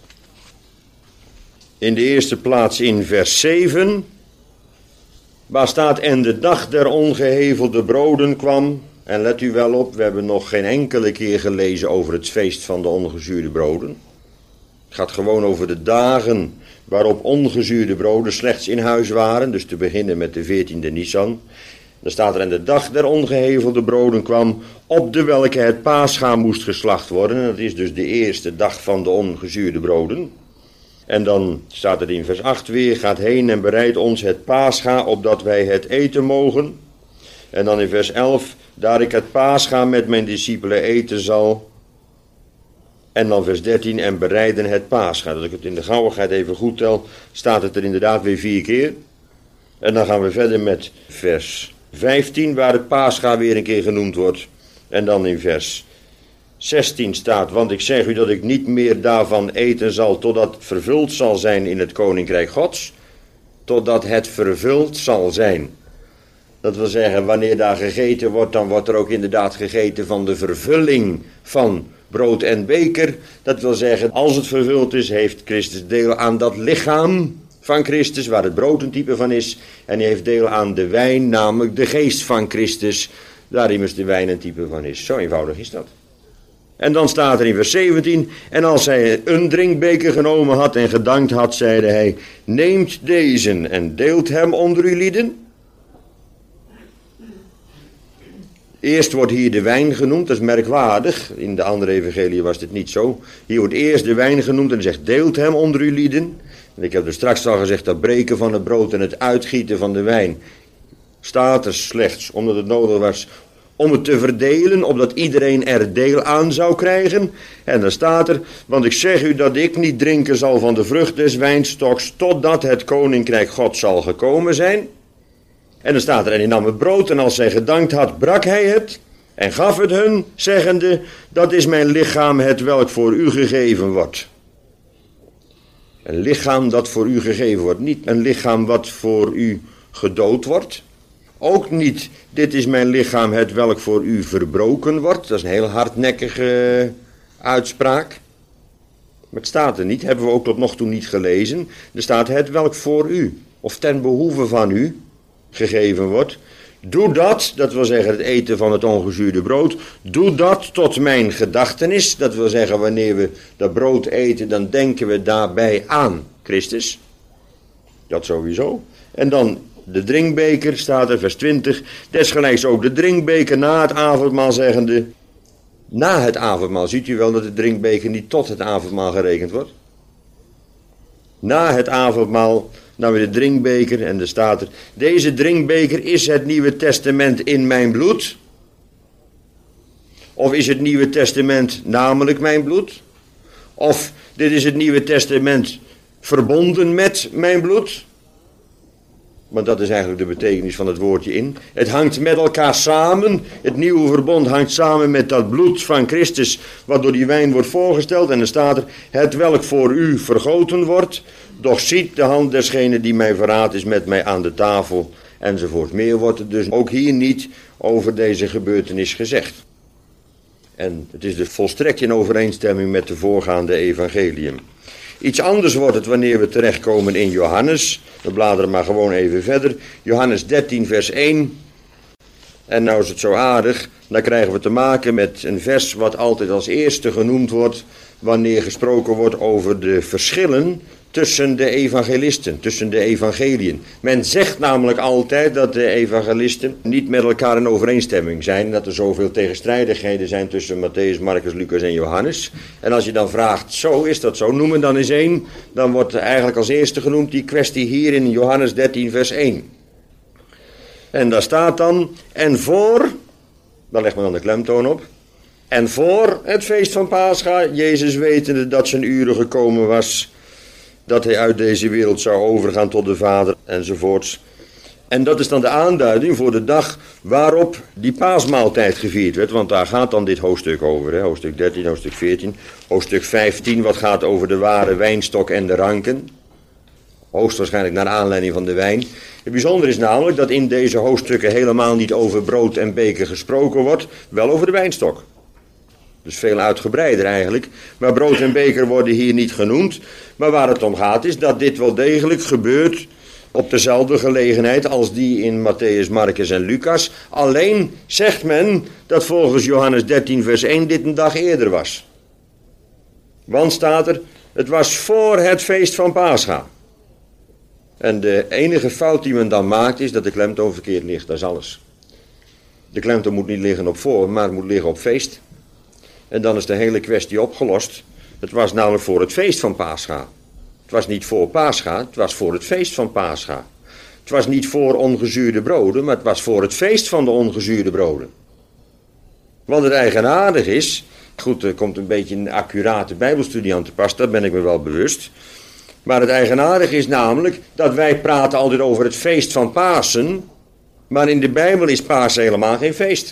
In de eerste plaats in vers 7. Waar staat, en de dag der ongehevelde broden kwam. En let u wel op, we hebben nog geen enkele keer gelezen over het feest van de ongezuurde broden. Het gaat gewoon over de dagen waarop ongezuurde broden slechts in huis waren. Dus te beginnen met de 14e Nisan. Dan staat er, en de dag der ongehevelde broden kwam, op de welke het paascha moest geslacht worden. En dat is dus de eerste dag van de ongezuurde broden. En dan staat er in vers 8 weer, gaat heen en bereidt ons het paascha, opdat wij het eten mogen. En dan in vers 11, daar ik het paascha met mijn discipelen eten zal. En dan vers 13, en bereiden het paascha. Als ik het in de gauwigheid even goed tel, staat het er inderdaad weer 4 keer. En dan gaan we verder met vers 15, waar het paascha weer een keer genoemd wordt. En dan in vers 16 staat, want ik zeg u dat ik niet meer daarvan eten zal, totdat het vervuld zal zijn in het koninkrijk Gods. Totdat het vervuld zal zijn. Dat wil zeggen, wanneer daar gegeten wordt, dan wordt er ook inderdaad gegeten van de vervulling van brood en beker. Dat wil zeggen, als het vervuld is, heeft Christus deel aan dat lichaam van Christus, waar het brood een type van is. En hij heeft deel aan de wijn, namelijk de geest van Christus, waar immers de wijn een type van is. Zo eenvoudig is dat. En dan staat er in vers 17, en als hij een drinkbeker genomen had en gedankt had, zeide hij, neemt deze en deelt hem onder uw lieden. Eerst wordt hier de wijn genoemd, dat is merkwaardig. In de andere evangelie was dit niet zo. Hier wordt eerst de wijn genoemd en zegt, deelt hem onder uw lieden. En ik heb er straks al gezegd, dat breken van het brood en het uitgieten van de wijn staat er slechts omdat het nodig was om het te verdelen, opdat iedereen er deel aan zou krijgen. En dan staat er, want ik zeg u dat ik niet drinken zal van de vrucht des wijnstoks, totdat het koninkrijk God zal gekomen zijn. En dan staat er, en hij nam het brood, en als hij gedankt had, brak hij het, en gaf het hun, zeggende, dat is mijn lichaam, het welk voor u gegeven wordt. Een lichaam dat voor u gegeven wordt, niet een lichaam wat voor u gedood wordt. Ook niet, dit is mijn lichaam, het welk voor u verbroken wordt. Dat is een heel hardnekkige uitspraak. Maar het staat er niet, hebben we ook tot nog toe niet gelezen. Er staat het welk voor u, of ten behoeve van u, gegeven wordt. Doe dat, dat wil zeggen het eten van het ongezuurde brood. Doe dat tot mijn gedachtenis. Dat wil zeggen wanneer we dat brood eten, dan denken we daarbij aan Christus. Dat sowieso. En dan de drinkbeker, staat er vers 20. Desgelijks ook de drinkbeker na het avondmaal zeggende. Na het avondmaal, ziet u wel dat de drinkbeker niet tot het avondmaal gerekend wordt. Na het avondmaal nam we de drinkbeker en er staat er, deze drinkbeker is het Nieuwe Testament in mijn bloed. Of is het Nieuwe Testament namelijk mijn bloed? Of dit is het Nieuwe Testament verbonden met mijn bloed? Want dat is eigenlijk de betekenis van het woordje in. Het hangt met elkaar samen. Het nieuwe verbond hangt samen met dat bloed van Christus, wat door die wijn wordt voorgesteld. En dan staat er, het welk voor u vergoten wordt. Doch ziet de hand desgene die mij verraadt is met mij aan de tafel. Enzovoort. Meer wordt er dus ook hier niet over deze gebeurtenis gezegd. En het is dus volstrekt in overeenstemming met de voorgaande evangelium. Iets anders wordt het wanneer we terechtkomen in Johannes. We bladeren maar gewoon even verder. Johannes 13 vers 1. En nou is het zo aardig, dan krijgen we te maken met een vers wat altijd als eerste genoemd wordt wanneer gesproken wordt over de verschillen tussen de evangelisten, tussen de evangeliën. Men zegt namelijk altijd dat de evangelisten niet met elkaar in overeenstemming zijn, dat er zoveel tegenstrijdigheden zijn tussen Mattheüs, Marcus, Lucas en Johannes. En als je dan vraagt, zo is dat zo, noem het dan eens één, dan wordt eigenlijk als eerste genoemd die kwestie hier in Johannes 13 vers 1. En daar staat dan, en voor, daar legt men dan de klemtoon op, en voor het feest van Pascha, Jezus wetende dat zijn uren gekomen was, dat hij uit deze wereld zou overgaan tot de Vader enzovoorts. En dat is dan de aanduiding voor de dag waarop die paasmaaltijd gevierd werd, want daar gaat dan dit hoofdstuk over, hè? Hoofdstuk 13, hoofdstuk 14, hoofdstuk 15, wat gaat over de ware wijnstok en de ranken. Hoogstwaarschijnlijk naar aanleiding van de wijn. Het bijzondere is namelijk dat in deze hoofdstukken helemaal niet over brood en beker gesproken wordt, wel over de wijnstok. Dus veel uitgebreider eigenlijk. Maar brood en beker worden hier niet genoemd. Maar waar het om gaat is dat dit wel degelijk gebeurt op dezelfde gelegenheid als die in Mattheüs, Marcus en Lucas. Alleen zegt men dat volgens Johannes 13 vers 1 dit een dag eerder was. Want staat er, het was voor het feest van Pascha. En de enige fout die men dan maakt is dat de klemtoon verkeerd ligt, dat is alles. De klemtoon moet niet liggen op voor, maar het moet liggen op feest. En dan is de hele kwestie opgelost. Het was namelijk voor het feest van Pascha. Het was niet voor Pascha, het was voor het feest van Pascha. Het was niet voor ongezuurde broden, maar het was voor het feest van de ongezuurde broden. Want het eigenaardig is, goed, er komt een beetje een accurate bijbelstudie aan te pas, daar ben ik me wel bewust. Maar het eigenaardige is namelijk dat wij praten altijd over het feest van Pasen, maar in de Bijbel is Pasen helemaal geen feest.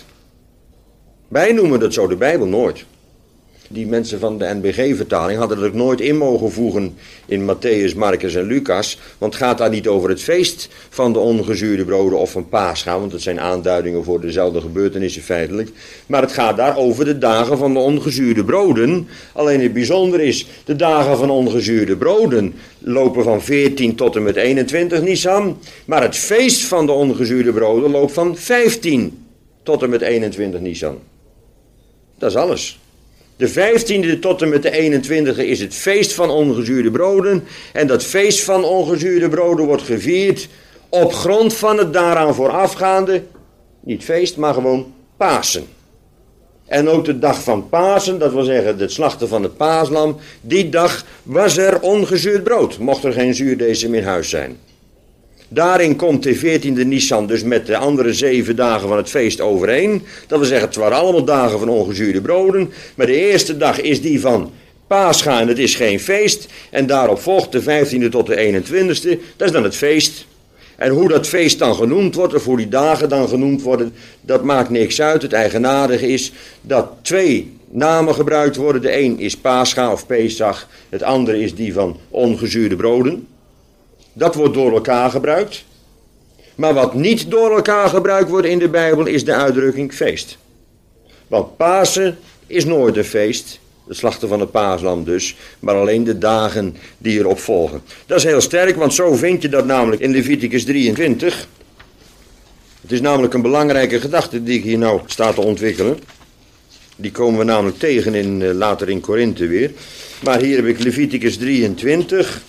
Wij noemen dat zo, de Bijbel nooit. Die mensen van de NBG-vertaling hadden er nooit in mogen voegen in Mattheüs, Marcus en Lucas, want het gaat daar niet over het feest van de ongezuurde broden of van Pascha, want het zijn aanduidingen voor dezelfde gebeurtenissen feitelijk, maar het gaat daar over de dagen van de ongezuurde broden. Alleen het bijzonder is, de dagen van ongezuurde broden lopen van 14 tot en met 21 Nisan, maar het feest van de ongezuurde broden loopt van 15 tot en met 21 Nisan. Dat is alles. De 15e tot en met de 21e is het feest van ongezuurde broden. En dat feest van ongezuurde broden wordt gevierd op grond van het daaraan voorafgaande, niet feest, maar gewoon Pasen. En ook de dag van Pasen, dat wil zeggen het slachten van het paaslam, die dag was er ongezuurd brood. Mocht er geen zuurdesem in huis zijn. Daarin komt de 14e Nisan dus met de andere 7 dagen van het feest overeen. Dat wil zeggen, het waren allemaal dagen van ongezuurde broden. Maar de eerste dag is die van Pascha en het is geen feest. En daarop volgt de 15e tot de 21e. Dat is dan het feest. En hoe dat feest dan genoemd wordt, of hoe die dagen dan genoemd worden, dat maakt niks uit. Het eigenaardige is dat 2 namen gebruikt worden. De een is Pascha of Pesach. Het andere is die van ongezuurde broden. Dat wordt door elkaar gebruikt. Maar wat niet door elkaar gebruikt wordt in de Bijbel is de uitdrukking feest. Want Pasen is nooit een feest. Het slachten van het paaslam dus. Maar alleen de dagen die erop volgen. Dat is heel sterk, want zo vind je dat namelijk in Leviticus 23. Het is namelijk een belangrijke gedachte die ik hier nou sta te ontwikkelen. Die komen we namelijk tegen later in Korinthe weer. Maar hier heb ik Leviticus 23...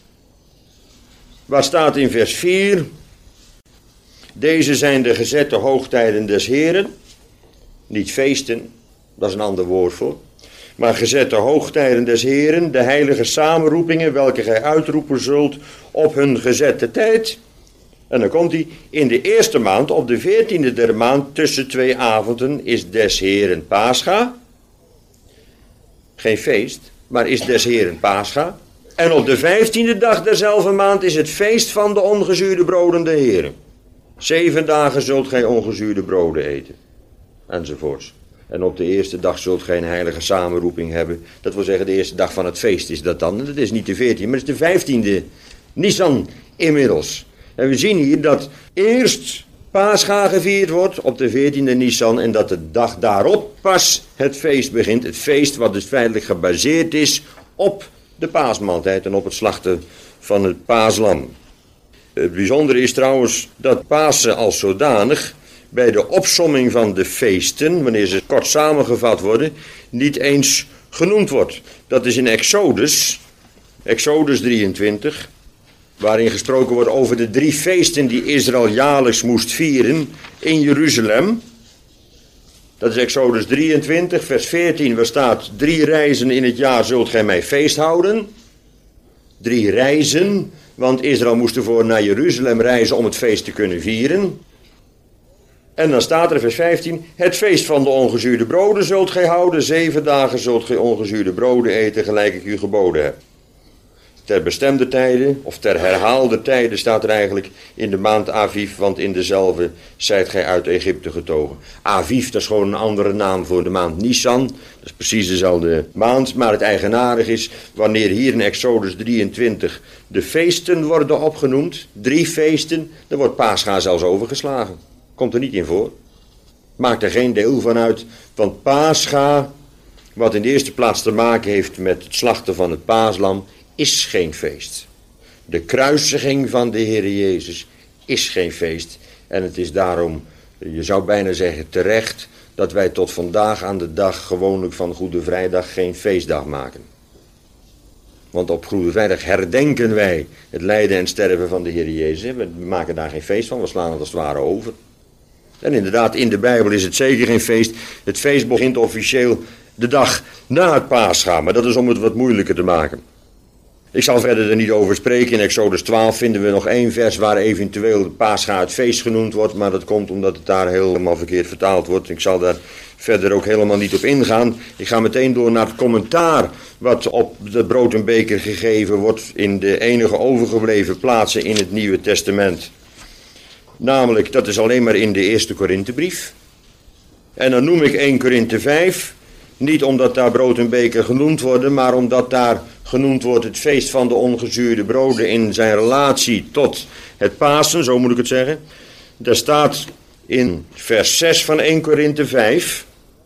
Waar staat in vers 4, deze zijn de gezette hoogtijden des Heren, niet feesten, dat is een ander woord voor, maar gezette hoogtijden des Heren, de heilige samenroepingen, welke gij uitroepen zult op hun gezette tijd. En dan komt hij, in de eerste maand, op de 14e der maand, tussen 2 avonden, is des Heren Pascha, geen feest, maar is des Heren Pascha. En op de 15e dag derzelfde maand is het feest van de ongezuurde broden de Heere. 7 dagen zult gij ongezuurde broden eten. Enzovoorts. En op de eerste dag zult gij een heilige samenroeping hebben. Dat wil zeggen, de eerste dag van het feest is dat dan. Dat is niet de 14e, maar het is de 15e Nisan inmiddels. En we zien hier dat eerst Pascha gevierd wordt op de 14e Nisan. En dat de dag daarop pas het feest begint. Het feest wat dus feitelijk gebaseerd is op de paasmaaltijd en op het slachten van het paaslam. Het bijzondere is trouwens dat Pasen als zodanig bij de opsomming van de feesten, wanneer ze kort samengevat worden, niet eens genoemd wordt. Dat is in Exodus 23, waarin gesproken wordt over de 3 feesten die Israël jaarlijks moest vieren in Jeruzalem. Dat is Exodus 23, vers 14, waar staat: 3 reizen in het jaar zult gij mij feest houden. 3 reizen, want Israël moest ervoor naar Jeruzalem reizen om het feest te kunnen vieren. En dan staat er vers 15, het feest van de ongezuurde broden zult gij houden, 7 dagen zult gij ongezuurde broden eten, gelijk ik u geboden heb. Ter bestemde tijden, of ter herhaalde tijden staat er eigenlijk in de maand Aviv, want in dezelfde zijt gij uit Egypte getogen. Aviv, dat is gewoon een andere naam voor de maand Nisan, dat is precies dezelfde maand, maar het eigenaardig is, wanneer hier in Exodus 23 de feesten worden opgenoemd, 3 feesten, dan wordt Pascha zelfs overgeslagen. Komt er niet in voor. Maakt er geen deel van uit, want Pascha, wat in de eerste plaats te maken heeft met het slachten van het paaslam, is geen feest. De kruisiging van de Heer Jezus is geen feest. En het is daarom, je zou bijna zeggen terecht, dat wij tot vandaag aan de dag gewoonlijk van Goede Vrijdag geen feestdag maken. Want op Goede Vrijdag herdenken wij het lijden en sterven van de Heer Jezus. We maken daar geen feest van, we slaan het als het ware over. En inderdaad, in de Bijbel is het zeker geen feest. Het feest begint officieel de dag na het Pascha, maar dat is om het wat moeilijker te maken. Ik zal verder er niet over spreken. In Exodus 12 vinden we nog 1 vers waar eventueel Pascha het feest genoemd wordt, maar dat komt omdat het daar helemaal verkeerd vertaald wordt. Ik zal daar verder ook helemaal niet op ingaan. Ik ga meteen door naar het commentaar wat op de brood en beker gegeven wordt in de enige overgebleven plaatsen in het Nieuwe Testament. Namelijk, dat is alleen maar in de eerste Korinthebrief. En dan noem ik 1 Korinthe 5, niet omdat daar brood en beker genoemd worden, maar omdat daar genoemd wordt het feest van de ongezuurde broden in zijn relatie tot het Pasen, zo moet ik het zeggen. Daar staat in vers 6 van 1 Korinthe 5,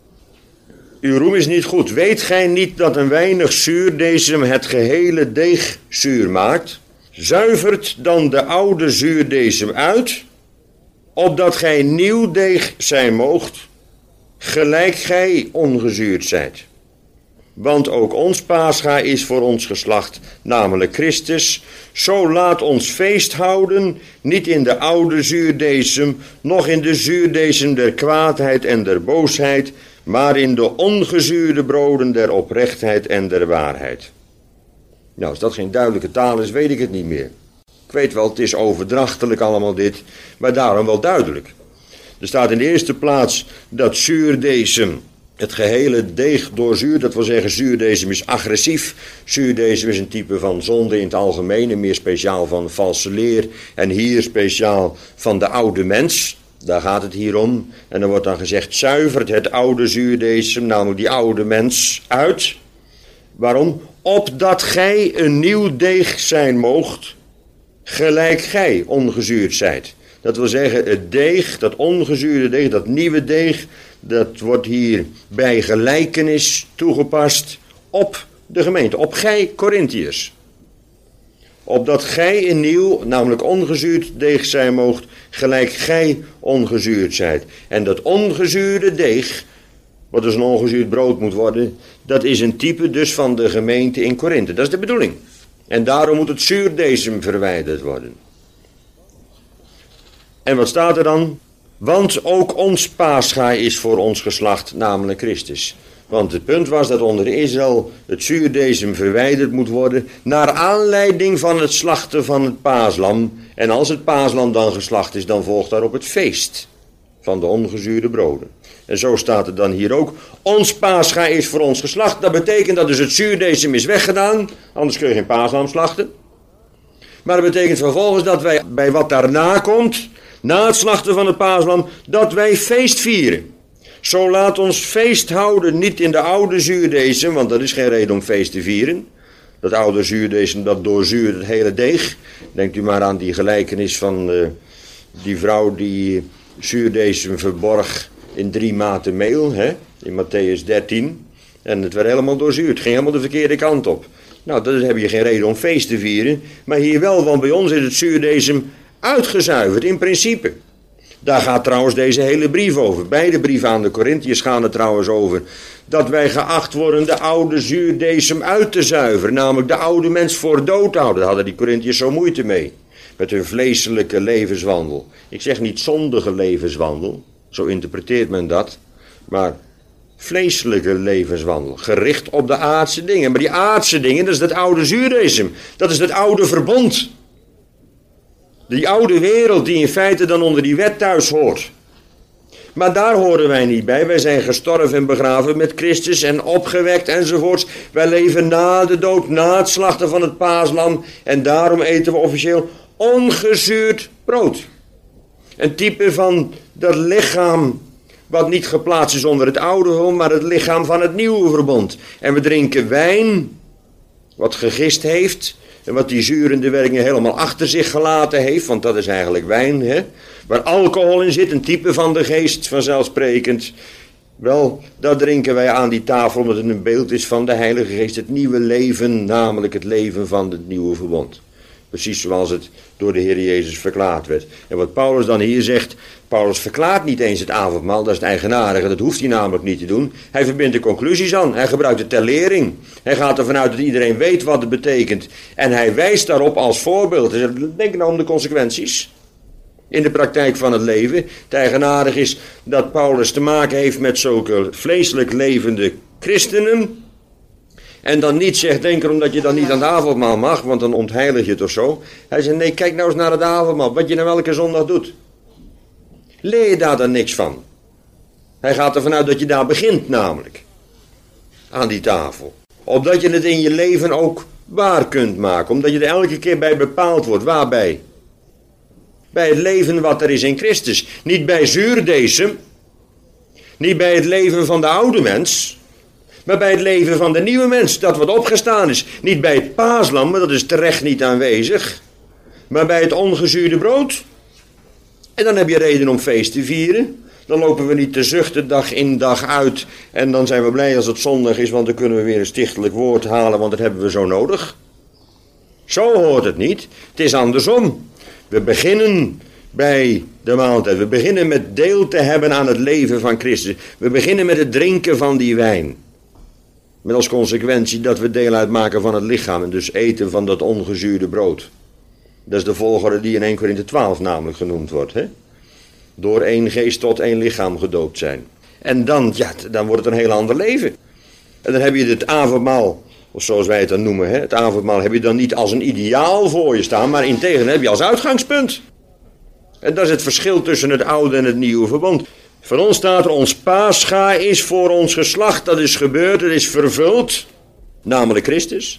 uw roem is niet goed. Weet gij niet dat een weinig zuurdesem het gehele deeg zuur maakt? Zuivert dan de oude zuurdesem uit, opdat gij nieuw deeg zijn moogt, gelijk gij ongezuurd zijt. Want ook ons Pascha is voor ons geslacht, namelijk Christus. Zo laat ons feest houden, niet in de oude zuurdesem, noch in de zuurdesem der kwaadheid en der boosheid, maar in de ongezuurde broden der oprechtheid en der waarheid. Nou, als dat geen duidelijke taal is, weet ik het niet meer. Ik weet wel, het is overdrachtelijk allemaal dit, maar daarom wel duidelijk. Er staat in de eerste plaats dat zuurdesem het gehele deeg doorzuurt. Dat wil zeggen, zuurdesem is agressief. Zuurdesem is een type van zonde in het algemeen, en meer speciaal van valse leer. En hier speciaal van de oude mens. Daar gaat het hier om. En dan wordt dan gezegd, zuivert het oude zuurdesem, namelijk die oude mens, uit. Waarom? Opdat gij een nieuw deeg zijn moogt, gelijk gij ongezuurd zijt. Dat wil zeggen, het deeg, dat ongezuurde deeg, dat nieuwe deeg, dat wordt hier bij gelijkenis toegepast op de gemeente, op gij Korintiërs. Opdat gij een nieuw, namelijk ongezuurd deeg zijn moogt, gelijk gij ongezuurd zijt. En dat ongezuurde deeg, wat dus een ongezuurd brood moet worden, dat is een type dus van de gemeente in Korinthe. Dat is de bedoeling. En daarom moet het zuurdesem verwijderd worden. En wat staat er dan? Want ook ons Pascha is voor ons geslacht, namelijk Christus. Want het punt was dat onder Israël het zuurdesem verwijderd moet worden, naar aanleiding van het slachten van het paaslam. En als het paaslam dan geslacht is, dan volgt daarop het feest van de ongezuurde broden. En zo staat het dan hier ook. Ons Pascha is voor ons geslacht. Dat betekent dat dus het zuurdesem is weggedaan. Anders kun je geen paaslam slachten. Maar dat betekent vervolgens dat wij bij wat daarna komt, na het slachten van het paaslam, dat wij feest vieren. Zo laat ons feest houden, niet in de oude zuurdesem, want dat is geen reden om feest te vieren. Dat oude zuurdesem, dat doorzuurt het hele deeg. Denkt u maar aan die gelijkenis van die vrouw die zuurdesem verborg in 3 maten meel, in Matthäus 13. En het werd helemaal doorzuurd, het ging helemaal de verkeerde kant op. Nou, dan heb je geen reden om feest te vieren. Maar hier wel, want bij ons is het zuurdesem uitgezuiverd, in principe. Daar gaat trouwens deze hele brief over. Beide brieven aan de Korintiërs gaan er trouwens over. Dat wij geacht worden de oude zuurdesem uit te zuiveren. Namelijk de oude mens voor dood te houden. Daar hadden die Korintiërs zo moeite mee. Met hun vleeselijke levenswandel. Ik zeg niet zondige levenswandel. Zo interpreteert men dat. Maar vleeselijke levenswandel. Gericht op de aardse dingen. Maar die aardse dingen, dat is dat oude zuurdesem. Dat is dat oude verbond. Die oude wereld die in feite dan onder die wet thuis hoort. Maar daar horen wij niet bij. Wij zijn gestorven en begraven met Christus en opgewekt enzovoorts. Wij leven na de dood, na het slachten van het paaslam. En daarom eten we officieel ongezuurd brood. Een type van dat lichaam wat niet geplaatst is onder het oude verbond, maar het lichaam van het nieuwe verbond. En we drinken wijn, wat gegist heeft, en wat die zurende werking helemaal achter zich gelaten heeft, want dat is eigenlijk wijn, hè? Waar alcohol in zit, een type van de geest, vanzelfsprekend. Wel, dat drinken wij aan die tafel, omdat het een beeld is van de Heilige Geest, het nieuwe leven, namelijk het leven van het nieuwe verbond. Precies zoals het door de Heer Jezus verklaard werd. En wat Paulus dan hier zegt, Paulus verklaart niet eens het avondmaal, dat is het eigenaardige, dat hoeft hij namelijk niet te doen. Hij verbindt de conclusies aan, hij gebruikt het ter lering. Hij gaat ervan uit dat iedereen weet wat het betekent. En hij wijst daarop als voorbeeld. Denk nou om de consequenties in de praktijk van het leven. Het eigenaardige is dat Paulus te maken heeft met zulke vleeselijk levende christenen. En dan niet zegt, denk erom dat je dan niet aan het avondmaal mag, want dan ontheilig je het of zo. Hij zegt, nee, kijk nou eens naar het avondmaal, wat je nou elke zondag doet. Leer je daar dan niks van? Hij gaat ervan uit dat je daar begint namelijk. Aan die tafel. Opdat je het in je leven ook waar kunt maken. Omdat je er elke keer bij bepaald wordt. Waarbij? Bij het leven wat er is in Christus. Niet bij zuurdesem. Niet bij het leven van de oude mens. Maar bij het leven van de nieuwe mens. Dat wat opgestaan is. Niet bij het paaslam, maar dat is terecht niet aanwezig. Maar bij het ongezuurde brood. En dan heb je reden om feest te vieren. Dan lopen we niet te zuchten dag in dag uit. En dan zijn we blij als het zondag is, want dan kunnen we weer een stichtelijk woord halen, want dat hebben we zo nodig. Zo hoort het niet. Het is andersom. We beginnen bij de maaltijd. We beginnen met deel te hebben aan het leven van Christus. We beginnen met het drinken van die wijn. Met als consequentie dat we deel uitmaken van het lichaam en dus eten van dat ongezuurde brood. Dat is de volgorde die in 1 Korinthe 12 namelijk genoemd wordt. Hè? Door één geest tot één lichaam gedoopt zijn. En dan wordt het een heel ander leven. En dan heb je het avondmaal, of zoals wij het dan noemen, hè? Het avondmaal heb je dan niet als een ideaal voor je staan, maar integendeel heb je als uitgangspunt. En dat is het verschil tussen het oude en het nieuwe verbond. Van ons staat er, ons Pascha is voor ons geslacht, dat is gebeurd, het is vervuld, namelijk Christus.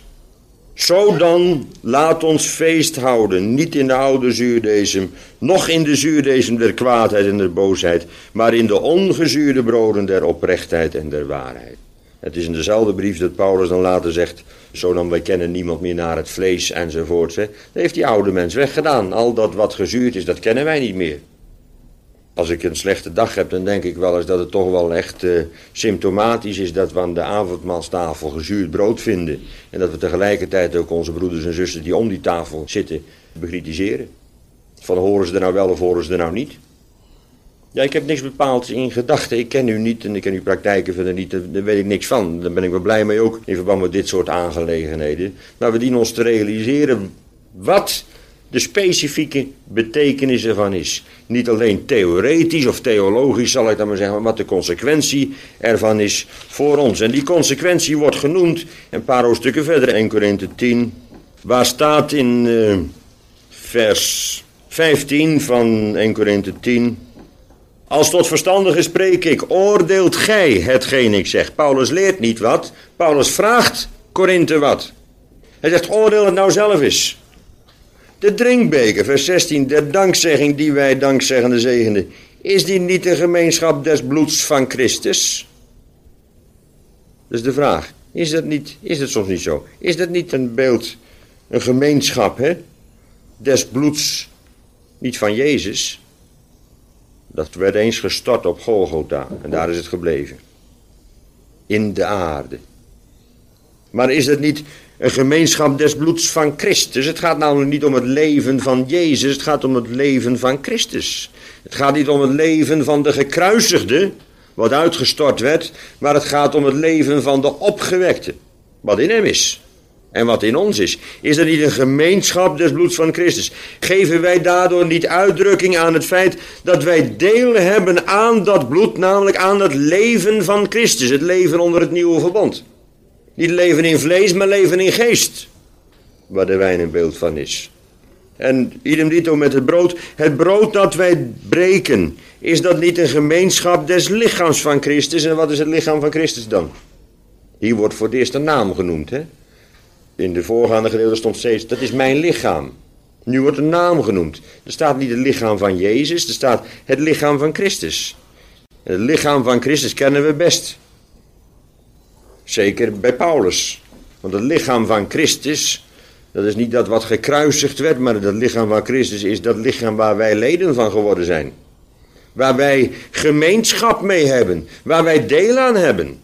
Zo dan, laat ons feest houden, niet in de oude zuurdesem, noch in de zuurdesem der kwaadheid en der boosheid, maar in de ongezuurde broden der oprechtheid en der waarheid. Het is in dezelfde brief dat Paulus dan later zegt, zo dan wij kennen niemand meer naar het vlees enzovoort. Dat heeft die oude mens weggedaan, al dat wat gezuurd is, dat kennen wij niet meer. Als ik een slechte dag heb, dan denk ik wel eens dat het toch wel echt symptomatisch is dat we aan de avondmaalstafel gezuurd brood vinden. En dat we tegelijkertijd ook onze broeders en zusters die om die tafel zitten bekritiseren. Van horen ze er nou wel of horen ze er nou niet? Ja, ik heb niks bepaald in gedachten. Ik ken u niet en ik ken uw praktijken verder niet. Daar weet ik niks van. Daar ben ik wel blij mee ook in verband met dit soort aangelegenheden. Maar we dienen ons te realiseren wat de specifieke betekenis ervan is. Niet alleen theoretisch of theologisch zal ik dan maar zeggen, maar wat de consequentie ervan is voor ons. En die consequentie wordt genoemd een paar hoofdstukken verder, 1 Korinthe 10, waar staat in vers 15 van 1 Korinthe 10... Als tot verstandige spreek ik, oordeelt gij hetgeen ik zeg. Paulus leert niet wat, Paulus vraagt Korinthe wat. Hij zegt, oordeel het nou zelf eens. De drinkbeker, vers 16, der dankzegging die wij dankzeggende zegenden, is die niet de gemeenschap des bloeds van Christus? Dat is de vraag. Is het soms niet zo? Is dat niet een beeld, een gemeenschap, hè? Des bloeds, niet van Jezus? Dat werd eens gestort op Golgotha en daar is het gebleven. In de aarde. Maar is het niet Een gemeenschap des bloeds van Christus. Het gaat namelijk niet om het leven van Jezus, het gaat om het leven van Christus. Het gaat niet om het leven van de gekruisigde, wat uitgestort werd, maar het gaat om het leven van de opgewekte, wat in hem is. En wat in ons is. Is er niet een gemeenschap des bloeds van Christus? Geven wij daardoor niet uitdrukking aan het feit dat wij deel hebben aan dat bloed, namelijk aan het leven van Christus, het leven onder het nieuwe verbond. Niet leven in vlees, maar leven in geest, waar de wijn een beeld van is. En idem dito met het brood. Het brood dat wij breken, is dat niet een gemeenschap des lichaams van Christus? En wat is het lichaam van Christus dan? Hier wordt voor het eerst een naam genoemd, hè? In de voorgaande gedeelte stond steeds, dat is mijn lichaam. Nu wordt een naam genoemd. Er staat niet het lichaam van Jezus, er staat het lichaam van Christus. En het lichaam van Christus kennen we best. Zeker bij Paulus. Want het lichaam van Christus, dat is niet dat wat gekruisigd werd, maar het lichaam van Christus is dat lichaam waar wij leden van geworden zijn. Waar wij gemeenschap mee hebben, waar wij deel aan hebben.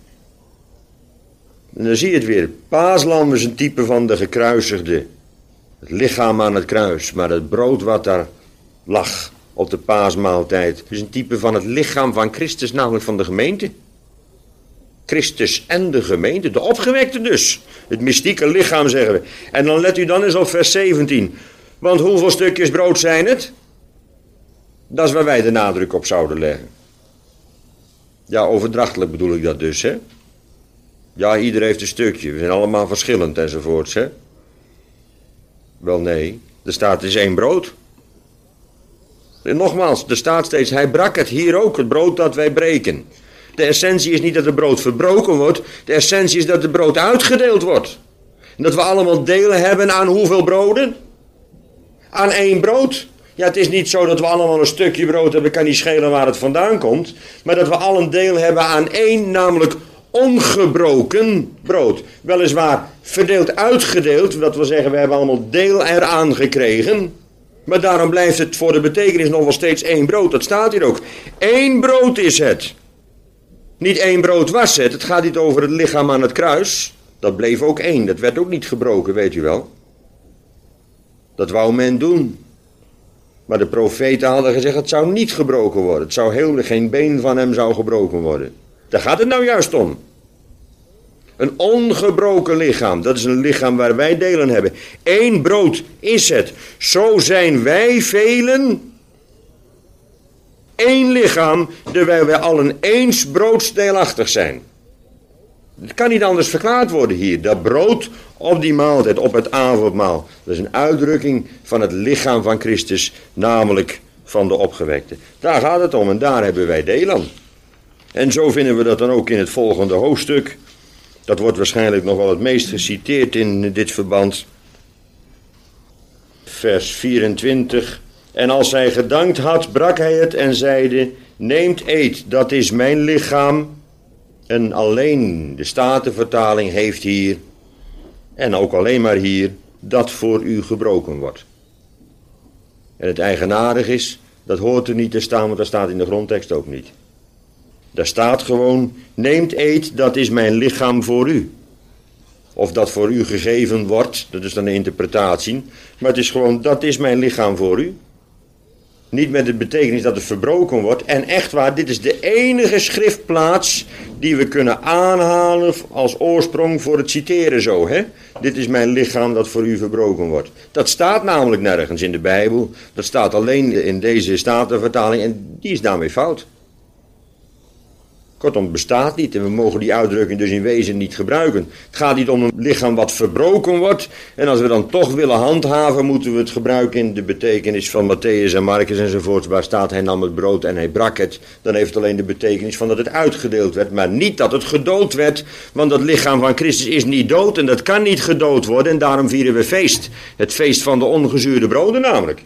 En dan zie je het weer. Paaslam is een type van de gekruisigde. Het lichaam aan het kruis. Maar het brood wat daar lag op de paasmaaltijd is een type van het lichaam van Christus, namelijk van de gemeente. Christus en de gemeente, de opgewekte dus. Het mystieke lichaam zeggen we. En dan let u dan eens op vers 17. Want hoeveel stukjes brood zijn het? Dat is waar wij de nadruk op zouden leggen. Ja, overdrachtelijk bedoel ik dat dus, hè. Ja, ieder heeft een stukje. We zijn allemaal verschillend enzovoorts, hè. Wel nee, er staat het is één brood. En nogmaals, er staat steeds, hij brak het hier ook, het brood dat wij breken. De essentie is niet dat het brood verbroken wordt. De essentie is dat het brood uitgedeeld wordt. En dat we allemaal deel hebben aan hoeveel broden? Aan één brood. Ja, het is niet zo dat we allemaal een stukje brood hebben, kan niet schelen waar het vandaan komt. Maar dat we al een deel hebben aan één, namelijk ongebroken brood. Weliswaar verdeeld uitgedeeld, dat wil zeggen we hebben allemaal deel eraan gekregen. Maar daarom blijft het voor de betekenis nog wel steeds één brood. Dat staat hier ook. Eén brood is het. Niet één brood was het. Het gaat niet over het lichaam aan het kruis. Dat bleef ook één. Dat werd ook niet gebroken, weet u wel. Dat wou men doen. Maar de profeten hadden gezegd, het zou niet gebroken worden. Het zou geen been van hem zou gebroken worden. Daar gaat het nou juist om. Een ongebroken lichaam, dat is een lichaam waar wij deel aan hebben. Eén brood is het. Zo zijn wij velen. Eén lichaam, terwijl wij allen eens broodsdeelachtig zijn. Het kan niet anders verklaard worden hier. Dat brood op die maaltijd, op het avondmaal. Dat is een uitdrukking van het lichaam van Christus, namelijk van de opgewekte. Daar gaat het om en daar hebben wij deel aan. En zo vinden we dat dan ook in het volgende hoofdstuk. Dat wordt waarschijnlijk nog wel het meest geciteerd in dit verband. Vers 24. En als hij gedankt had, brak hij het en zeide, neemt eet, dat is mijn lichaam. En alleen de Statenvertaling heeft hier, en ook alleen maar hier, dat voor u gebroken wordt. En het eigenaardig is, dat hoort er niet te staan, want dat staat in de grondtekst ook niet. Daar staat gewoon, neemt eet, dat is mijn lichaam voor u. Of dat voor u gegeven wordt, dat is dan een interpretatie. Maar het is gewoon, dat is mijn lichaam voor u. Niet met de betekenis dat het verbroken wordt. En echt waar, dit is de enige schriftplaats die we kunnen aanhalen als oorsprong voor het citeren zo. Hè? Dit is mijn lichaam dat voor u verbroken wordt. Dat staat namelijk nergens in de Bijbel. Dat staat alleen in deze Statenvertaling en die is daarmee fout. Kortom, het bestaat niet en we mogen die uitdrukking dus in wezen niet gebruiken. Het gaat niet om een lichaam wat verbroken wordt. En als we dan toch willen handhaven, moeten we het gebruiken in de betekenis van Matthäus en Marcus enzovoort. Waar staat, hij nam het brood en hij brak het. Dan heeft het alleen de betekenis van dat het uitgedeeld werd. Maar niet dat het gedood werd. Want dat lichaam van Christus is niet dood en dat kan niet gedood worden. En daarom vieren we feest. Het feest van de ongezuurde broden namelijk.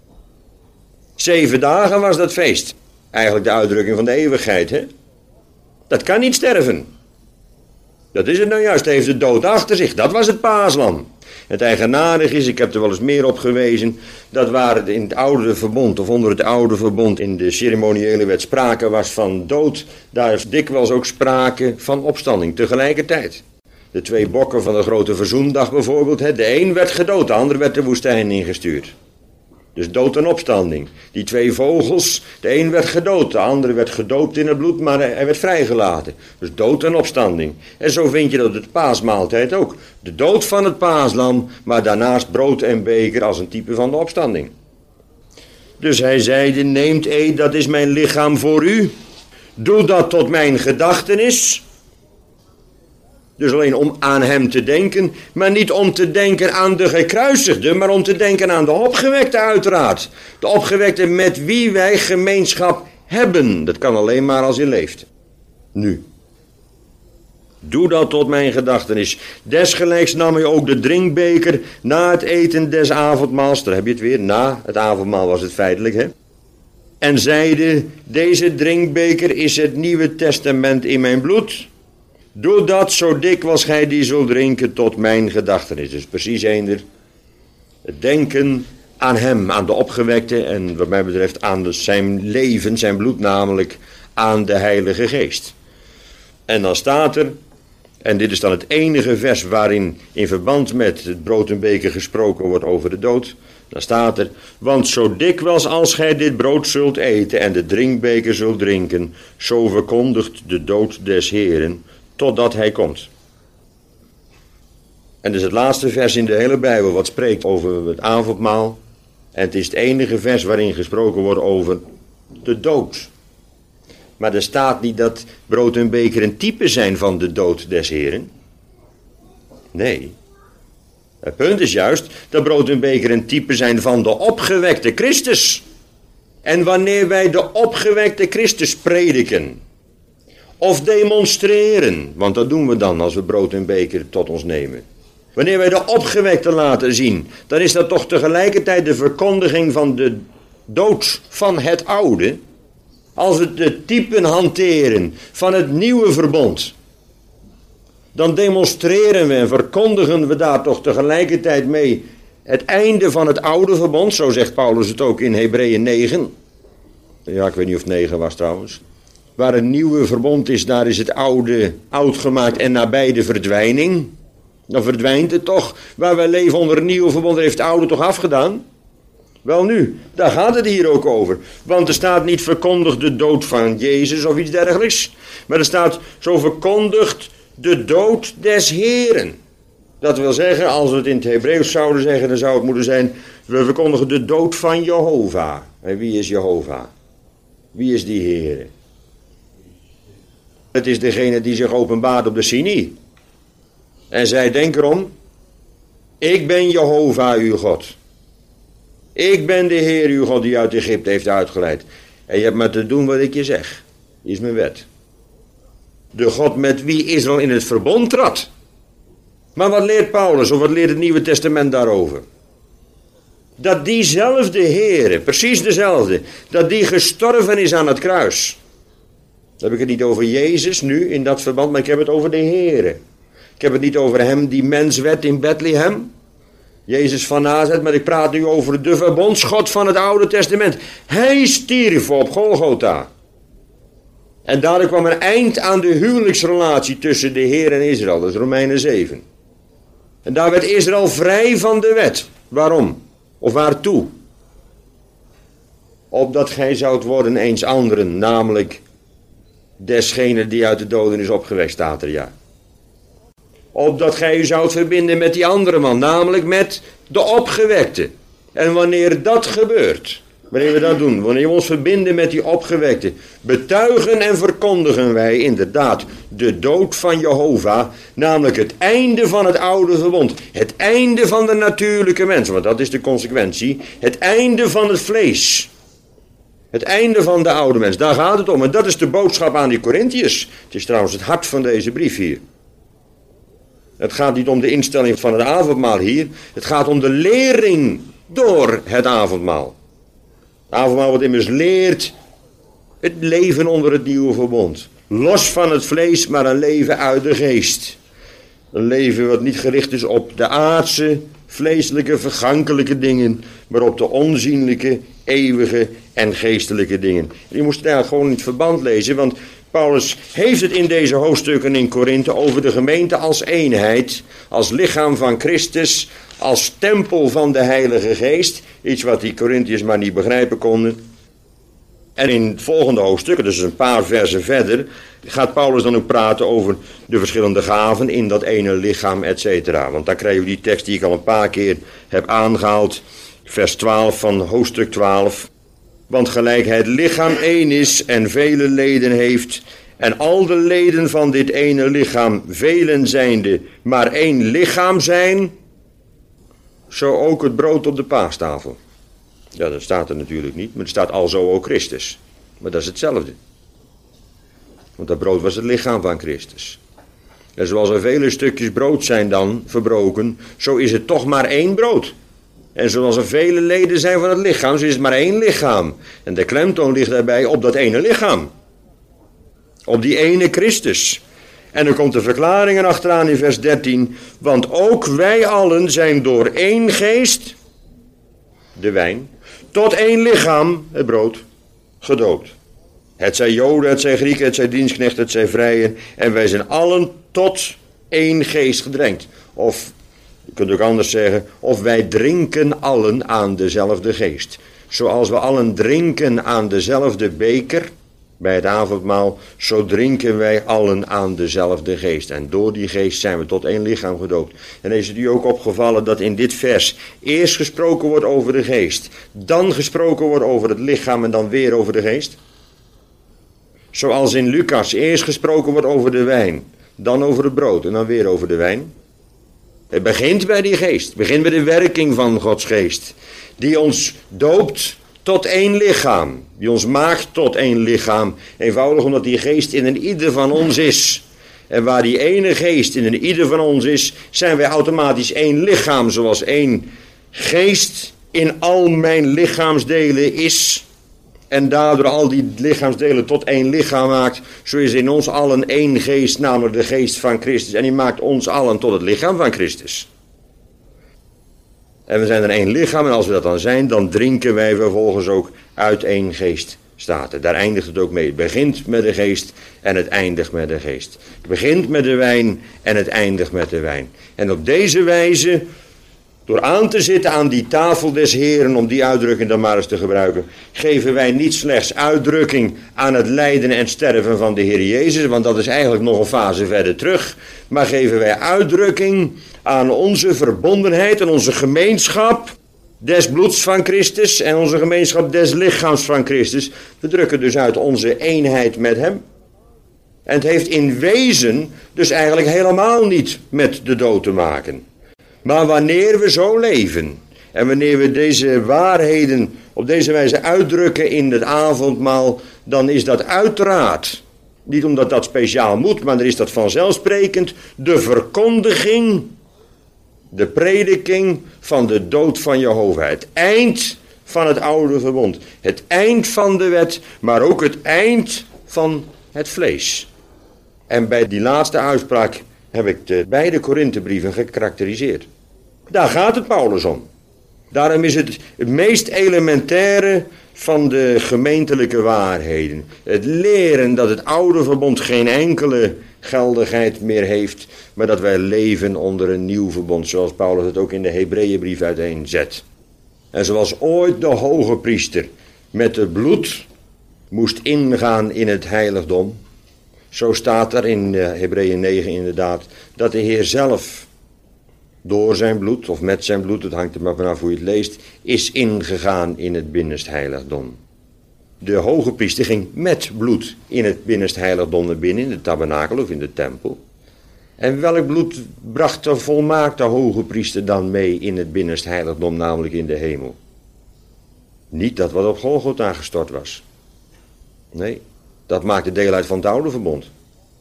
7 dagen was dat feest. Eigenlijk de uitdrukking van de eeuwigheid, hè. Dat kan niet sterven. Dat is het nou juist, heeft de dood achter zich. Dat was het paaslam. Het eigenaardig is, ik heb er wel eens meer op gewezen, dat waar in het oude verbond of onder het oude verbond in de ceremoniële wet sprake was van dood, daar is dikwijls ook sprake van opstanding tegelijkertijd. De 2 bokken van de grote verzoendag bijvoorbeeld. De een werd gedood, de ander werd de woestijn ingestuurd. Dus dood en opstanding. Die 2 vogels, de een werd gedood, de andere werd gedoopt in het bloed, maar hij werd vrijgelaten. Dus dood en opstanding. En zo vind je dat de paasmaaltijd ook. De dood van het paaslam, maar daarnaast brood en beker als een type van de opstanding. Dus hij zeide, neemt eet, dat is mijn lichaam voor u. Doe dat tot mijn gedachtenis. Dus alleen om aan hem te denken, maar niet om te denken aan de gekruisigde, maar om te denken aan de opgewekte uiteraard. De opgewekte met wie wij gemeenschap hebben. Dat kan alleen maar als hij leeft. Nu. Doe dat tot mijn gedachtenis. Desgelijks nam hij ook de drinkbeker na het eten des avondmaals. Daar heb je het weer, na het avondmaal was het feitelijk, hè. En zeide, deze drinkbeker is het Nieuwe Testament in mijn bloed. Doe dat zo dikwijls gij die zult drinken tot mijn gedachtenis. Dus precies eender. Het denken aan hem, aan de opgewekte en wat mij betreft aan zijn leven, zijn bloed namelijk, aan de Heilige Geest. En dan staat er, en dit is dan het enige vers waarin in verband met het brood en beker gesproken wordt over de dood. Dan staat er, want zo dikwijls als gij dit brood zult eten en de drinkbeker zult drinken, zo verkondigt de dood des Heeren, totdat hij komt. En dat is het laatste vers in de hele Bijbel wat spreekt over het avondmaal. En het is het enige vers waarin gesproken wordt over de dood. Maar er staat niet dat brood en beker een type zijn van de dood des Heren. Nee. Het punt is juist dat brood en beker een type zijn van de opgewekte Christus. En wanneer wij de opgewekte Christus prediken of demonstreren, want dat doen we dan als we brood en beker tot ons nemen. Wanneer wij de opgewekte laten zien, dan is dat toch tegelijkertijd de verkondiging van de dood van het oude. Als we de typen hanteren van het nieuwe verbond, dan demonstreren we en verkondigen we daar toch tegelijkertijd mee het einde van het oude verbond. Zo zegt Paulus het ook in Hebreeën 9. Ja, ik weet niet of het 9 was trouwens. Waar een nieuwe verbond is, daar is het oude oud gemaakt en nabij de verdwijning. Dan verdwijnt het toch. Waar wij leven onder een nieuwe verbond, daar heeft het oude toch afgedaan? Wel nu, daar gaat het hier ook over. Want er staat niet verkondigd de dood van Jezus of iets dergelijks. Maar er staat zo verkondigd de dood des Heren. Dat wil zeggen, als we het in het Hebreeuws zouden zeggen, dan zou het moeten zijn, we verkondigen de dood van Jehovah. En wie is Jehovah? Wie is die Heere? Het is degene die zich openbaart op de Sinai. En zij denk erom, ik ben Jehovah uw God. Ik ben de Heer uw God die uit Egypte heeft uitgeleid. En je hebt maar te doen wat ik je zeg. Die is mijn wet. De God met wie Israël in het verbond trad. Maar wat leert Paulus of wat leert het Nieuwe Testament daarover? Dat diezelfde Heere, precies dezelfde, dat die gestorven is aan het kruis. Dan heb ik het niet over Jezus nu in dat verband, maar ik heb het over de Heere. Ik heb het niet over hem die mens werd in Bethlehem. Jezus van Nazareth, maar ik praat nu over de verbondsgod van het Oude Testament. Hij stierf op Golgotha. En daardoor kwam er eind aan de huwelijksrelatie tussen de Heer en Israël. Dat is Romeinen 7. En daar werd Israël vrij van de wet. Waarom? Of waartoe? Opdat gij zoudt worden eens anderen, namelijk desgene die uit de doden is opgewekt, staat er ja. Opdat gij u zoudt verbinden met die andere man, namelijk met de opgewekte. En wanneer dat gebeurt, wanneer we dat doen, wanneer we ons verbinden met die opgewekte, betuigen en verkondigen wij inderdaad de dood van Jehovah, namelijk het einde van het oude verbond, het einde van de natuurlijke mens, want dat is de consequentie, het einde van het vlees. Het einde van de oude mens, daar gaat het om. En dat is de boodschap aan die Korintiërs. Het is trouwens het hart van deze brief hier. Het gaat niet om de instelling van het avondmaal hier. Het gaat om de lering door het avondmaal. Het avondmaal wordt immers leert het leven onder het nieuwe verbond. Los van het vlees, maar een leven uit de geest. Een leven wat niet gericht is op de aardse, vleeselijke, vergankelijke dingen, maar op de onzienlijke, eeuwige en geestelijke dingen. Je moest het eigenlijk gewoon in het verband lezen, want Paulus heeft het in deze hoofdstukken in Korinthe over de gemeente als eenheid, als lichaam van Christus, als tempel van de Heilige Geest. Iets wat die Korinthiërs maar niet begrijpen konden. En in het volgende hoofdstuk, dus een paar versen verder, gaat Paulus dan ook praten over de verschillende gaven in dat ene lichaam, etc. Want daar krijgen we die tekst die ik al een paar keer heb aangehaald. Vers 12 van hoofdstuk 12. Want gelijk het lichaam één is en vele leden heeft, en al de leden van dit ene lichaam, velen zijnde, maar één lichaam zijn, zo ook het brood op de paastafel. Ja, dat staat er natuurlijk niet, maar er staat alzo ook Christus. Maar dat is hetzelfde. Want dat brood was het lichaam van Christus. En zoals er vele stukjes brood zijn dan verbroken, zo is het toch maar één brood. En zoals er vele leden zijn van het lichaam, zo is het maar één lichaam. En de klemtoon ligt daarbij op dat ene lichaam. Op die ene Christus. En dan komt de verklaring erachteraan in vers 13. Want ook wij allen zijn door één geest, de wijn, tot één lichaam, het brood, gedoopt. Het zij Joden, het zij Grieken, het zij dienstknechten, het zij vrijen. En wij zijn allen tot één geest gedrenkt. Of, je kunt ook anders zeggen, of wij drinken allen aan dezelfde geest. Zoals we allen drinken aan dezelfde beker bij het avondmaal, zo drinken wij allen aan dezelfde geest. En door die geest zijn we tot één lichaam gedoopt. En is het u ook opgevallen dat in dit vers eerst gesproken wordt over de geest, dan gesproken wordt over het lichaam en dan weer over de geest? Zoals in Lucas eerst gesproken wordt over de wijn, dan over het brood en dan weer over de wijn. Het begint bij die geest, het begint bij de werking van Gods geest, die ons doopt tot één lichaam, die ons maakt tot één lichaam. Eenvoudig omdat die geest in een ieder van ons is. En waar die ene geest in een ieder van ons is, zijn wij automatisch één lichaam, zoals één geest in al mijn lichaamsdelen is. En daardoor al die lichaamsdelen tot één lichaam maakt, zo is in ons allen één geest, namelijk de geest van Christus. En die maakt ons allen tot het lichaam van Christus. En we zijn er één lichaam en als we dat dan zijn, dan drinken wij vervolgens ook uit één geest, staat er. Daar eindigt het ook mee. Het begint met de geest en het eindigt met de geest. Het begint met de wijn en het eindigt met de wijn. En op deze wijze, door aan te zitten aan die tafel des Heren, om die uitdrukking dan maar eens te gebruiken, geven wij niet slechts uitdrukking aan het lijden en sterven van de Heer Jezus, want dat is eigenlijk nog een fase verder terug, maar geven wij uitdrukking aan onze verbondenheid en onze gemeenschap des bloeds van Christus en onze gemeenschap des lichaams van Christus. We drukken dus uit onze eenheid met hem. En het heeft in wezen dus eigenlijk helemaal niet met de dood te maken. Maar wanneer we zo leven en wanneer we deze waarheden op deze wijze uitdrukken in het avondmaal, dan is dat uiteraard, niet omdat dat speciaal moet, maar dan is dat vanzelfsprekend de verkondiging, de prediking van de dood van Jehovah. Het eind van het oude verbond. Het eind van de wet, maar ook het eind van het vlees. En bij die laatste uitspraak heb ik de beide Korinthebrieven gekarakteriseerd. Daar gaat het Paulus om. Daarom is het meest elementaire van de gemeentelijke waarheden. Het leren dat het oude verbond geen enkele geldigheid meer heeft, maar dat wij leven onder een nieuw verbond, zoals Paulus het ook in de Hebreeënbrief uiteenzet. En zoals ooit de hoge priester met het bloed moest ingaan in het heiligdom, zo staat er in Hebreeën 9 inderdaad, dat de Heer zelf door zijn bloed, of met zijn bloed, het hangt er maar vanaf hoe je het leest, is ingegaan in het binnenste heiligdom. De hoge priester ging met bloed in het binnenste heiligdom naar binnen, in de tabernakel of in de tempel. En welk bloed bracht de volmaakte hoge priester dan mee in het binnenste heiligdom, namelijk in de hemel? Niet dat wat op Golgotha gestort was. Nee, dat maakte deel uit van het oude verbond.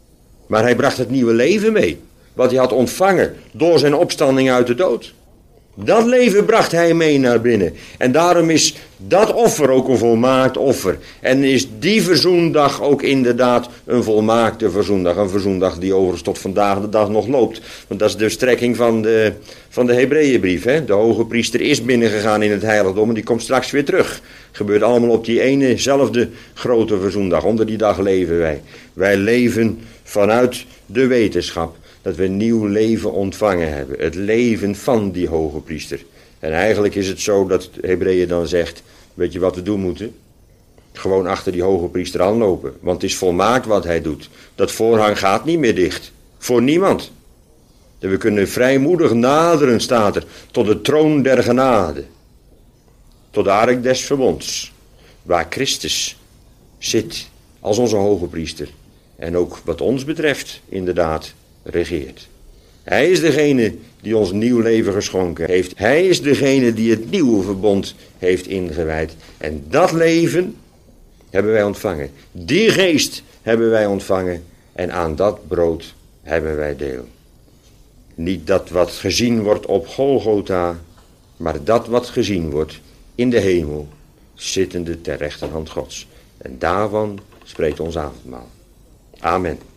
Maar hij bracht het nieuwe leven mee, wat hij had ontvangen door zijn opstanding uit de dood. Dat leven bracht hij mee naar binnen. En daarom is dat offer ook een volmaakt offer. En is die verzoendag ook inderdaad een volmaakte verzoendag. Een verzoendag die overigens tot vandaag de dag nog loopt. Want dat is de strekking van de Hebreeënbrief. De hoge priester is binnengegaan in het heiligdom en die komt straks weer terug. Gebeurt allemaal op die enezelfde grote verzoendag. Onder die dag leven wij. Wij leven vanuit de wetenschap dat we nieuw leven ontvangen hebben. Het leven van die hoge priester. En eigenlijk is het zo dat Hebreeën dan zegt, weet je wat we doen moeten? Gewoon achter die hoge priester aanlopen. Want het is volmaakt wat hij doet. Dat voorhang gaat niet meer dicht. Voor niemand. En we kunnen vrijmoedig naderen, staat er, tot de troon der genade. Tot de ark des verbonds. Waar Christus zit als onze hoge priester. En ook wat ons betreft inderdaad regeert. Hij is degene die ons nieuw leven geschonken heeft. Hij is degene die het nieuwe verbond heeft ingewijd. En dat leven hebben wij ontvangen. Die geest hebben wij ontvangen. En aan dat brood hebben wij deel. Niet dat wat gezien wordt op Golgotha, maar dat wat gezien wordt in de hemel, zittende ter rechterhand Gods. En daarvan spreekt ons avondmaal. Amen.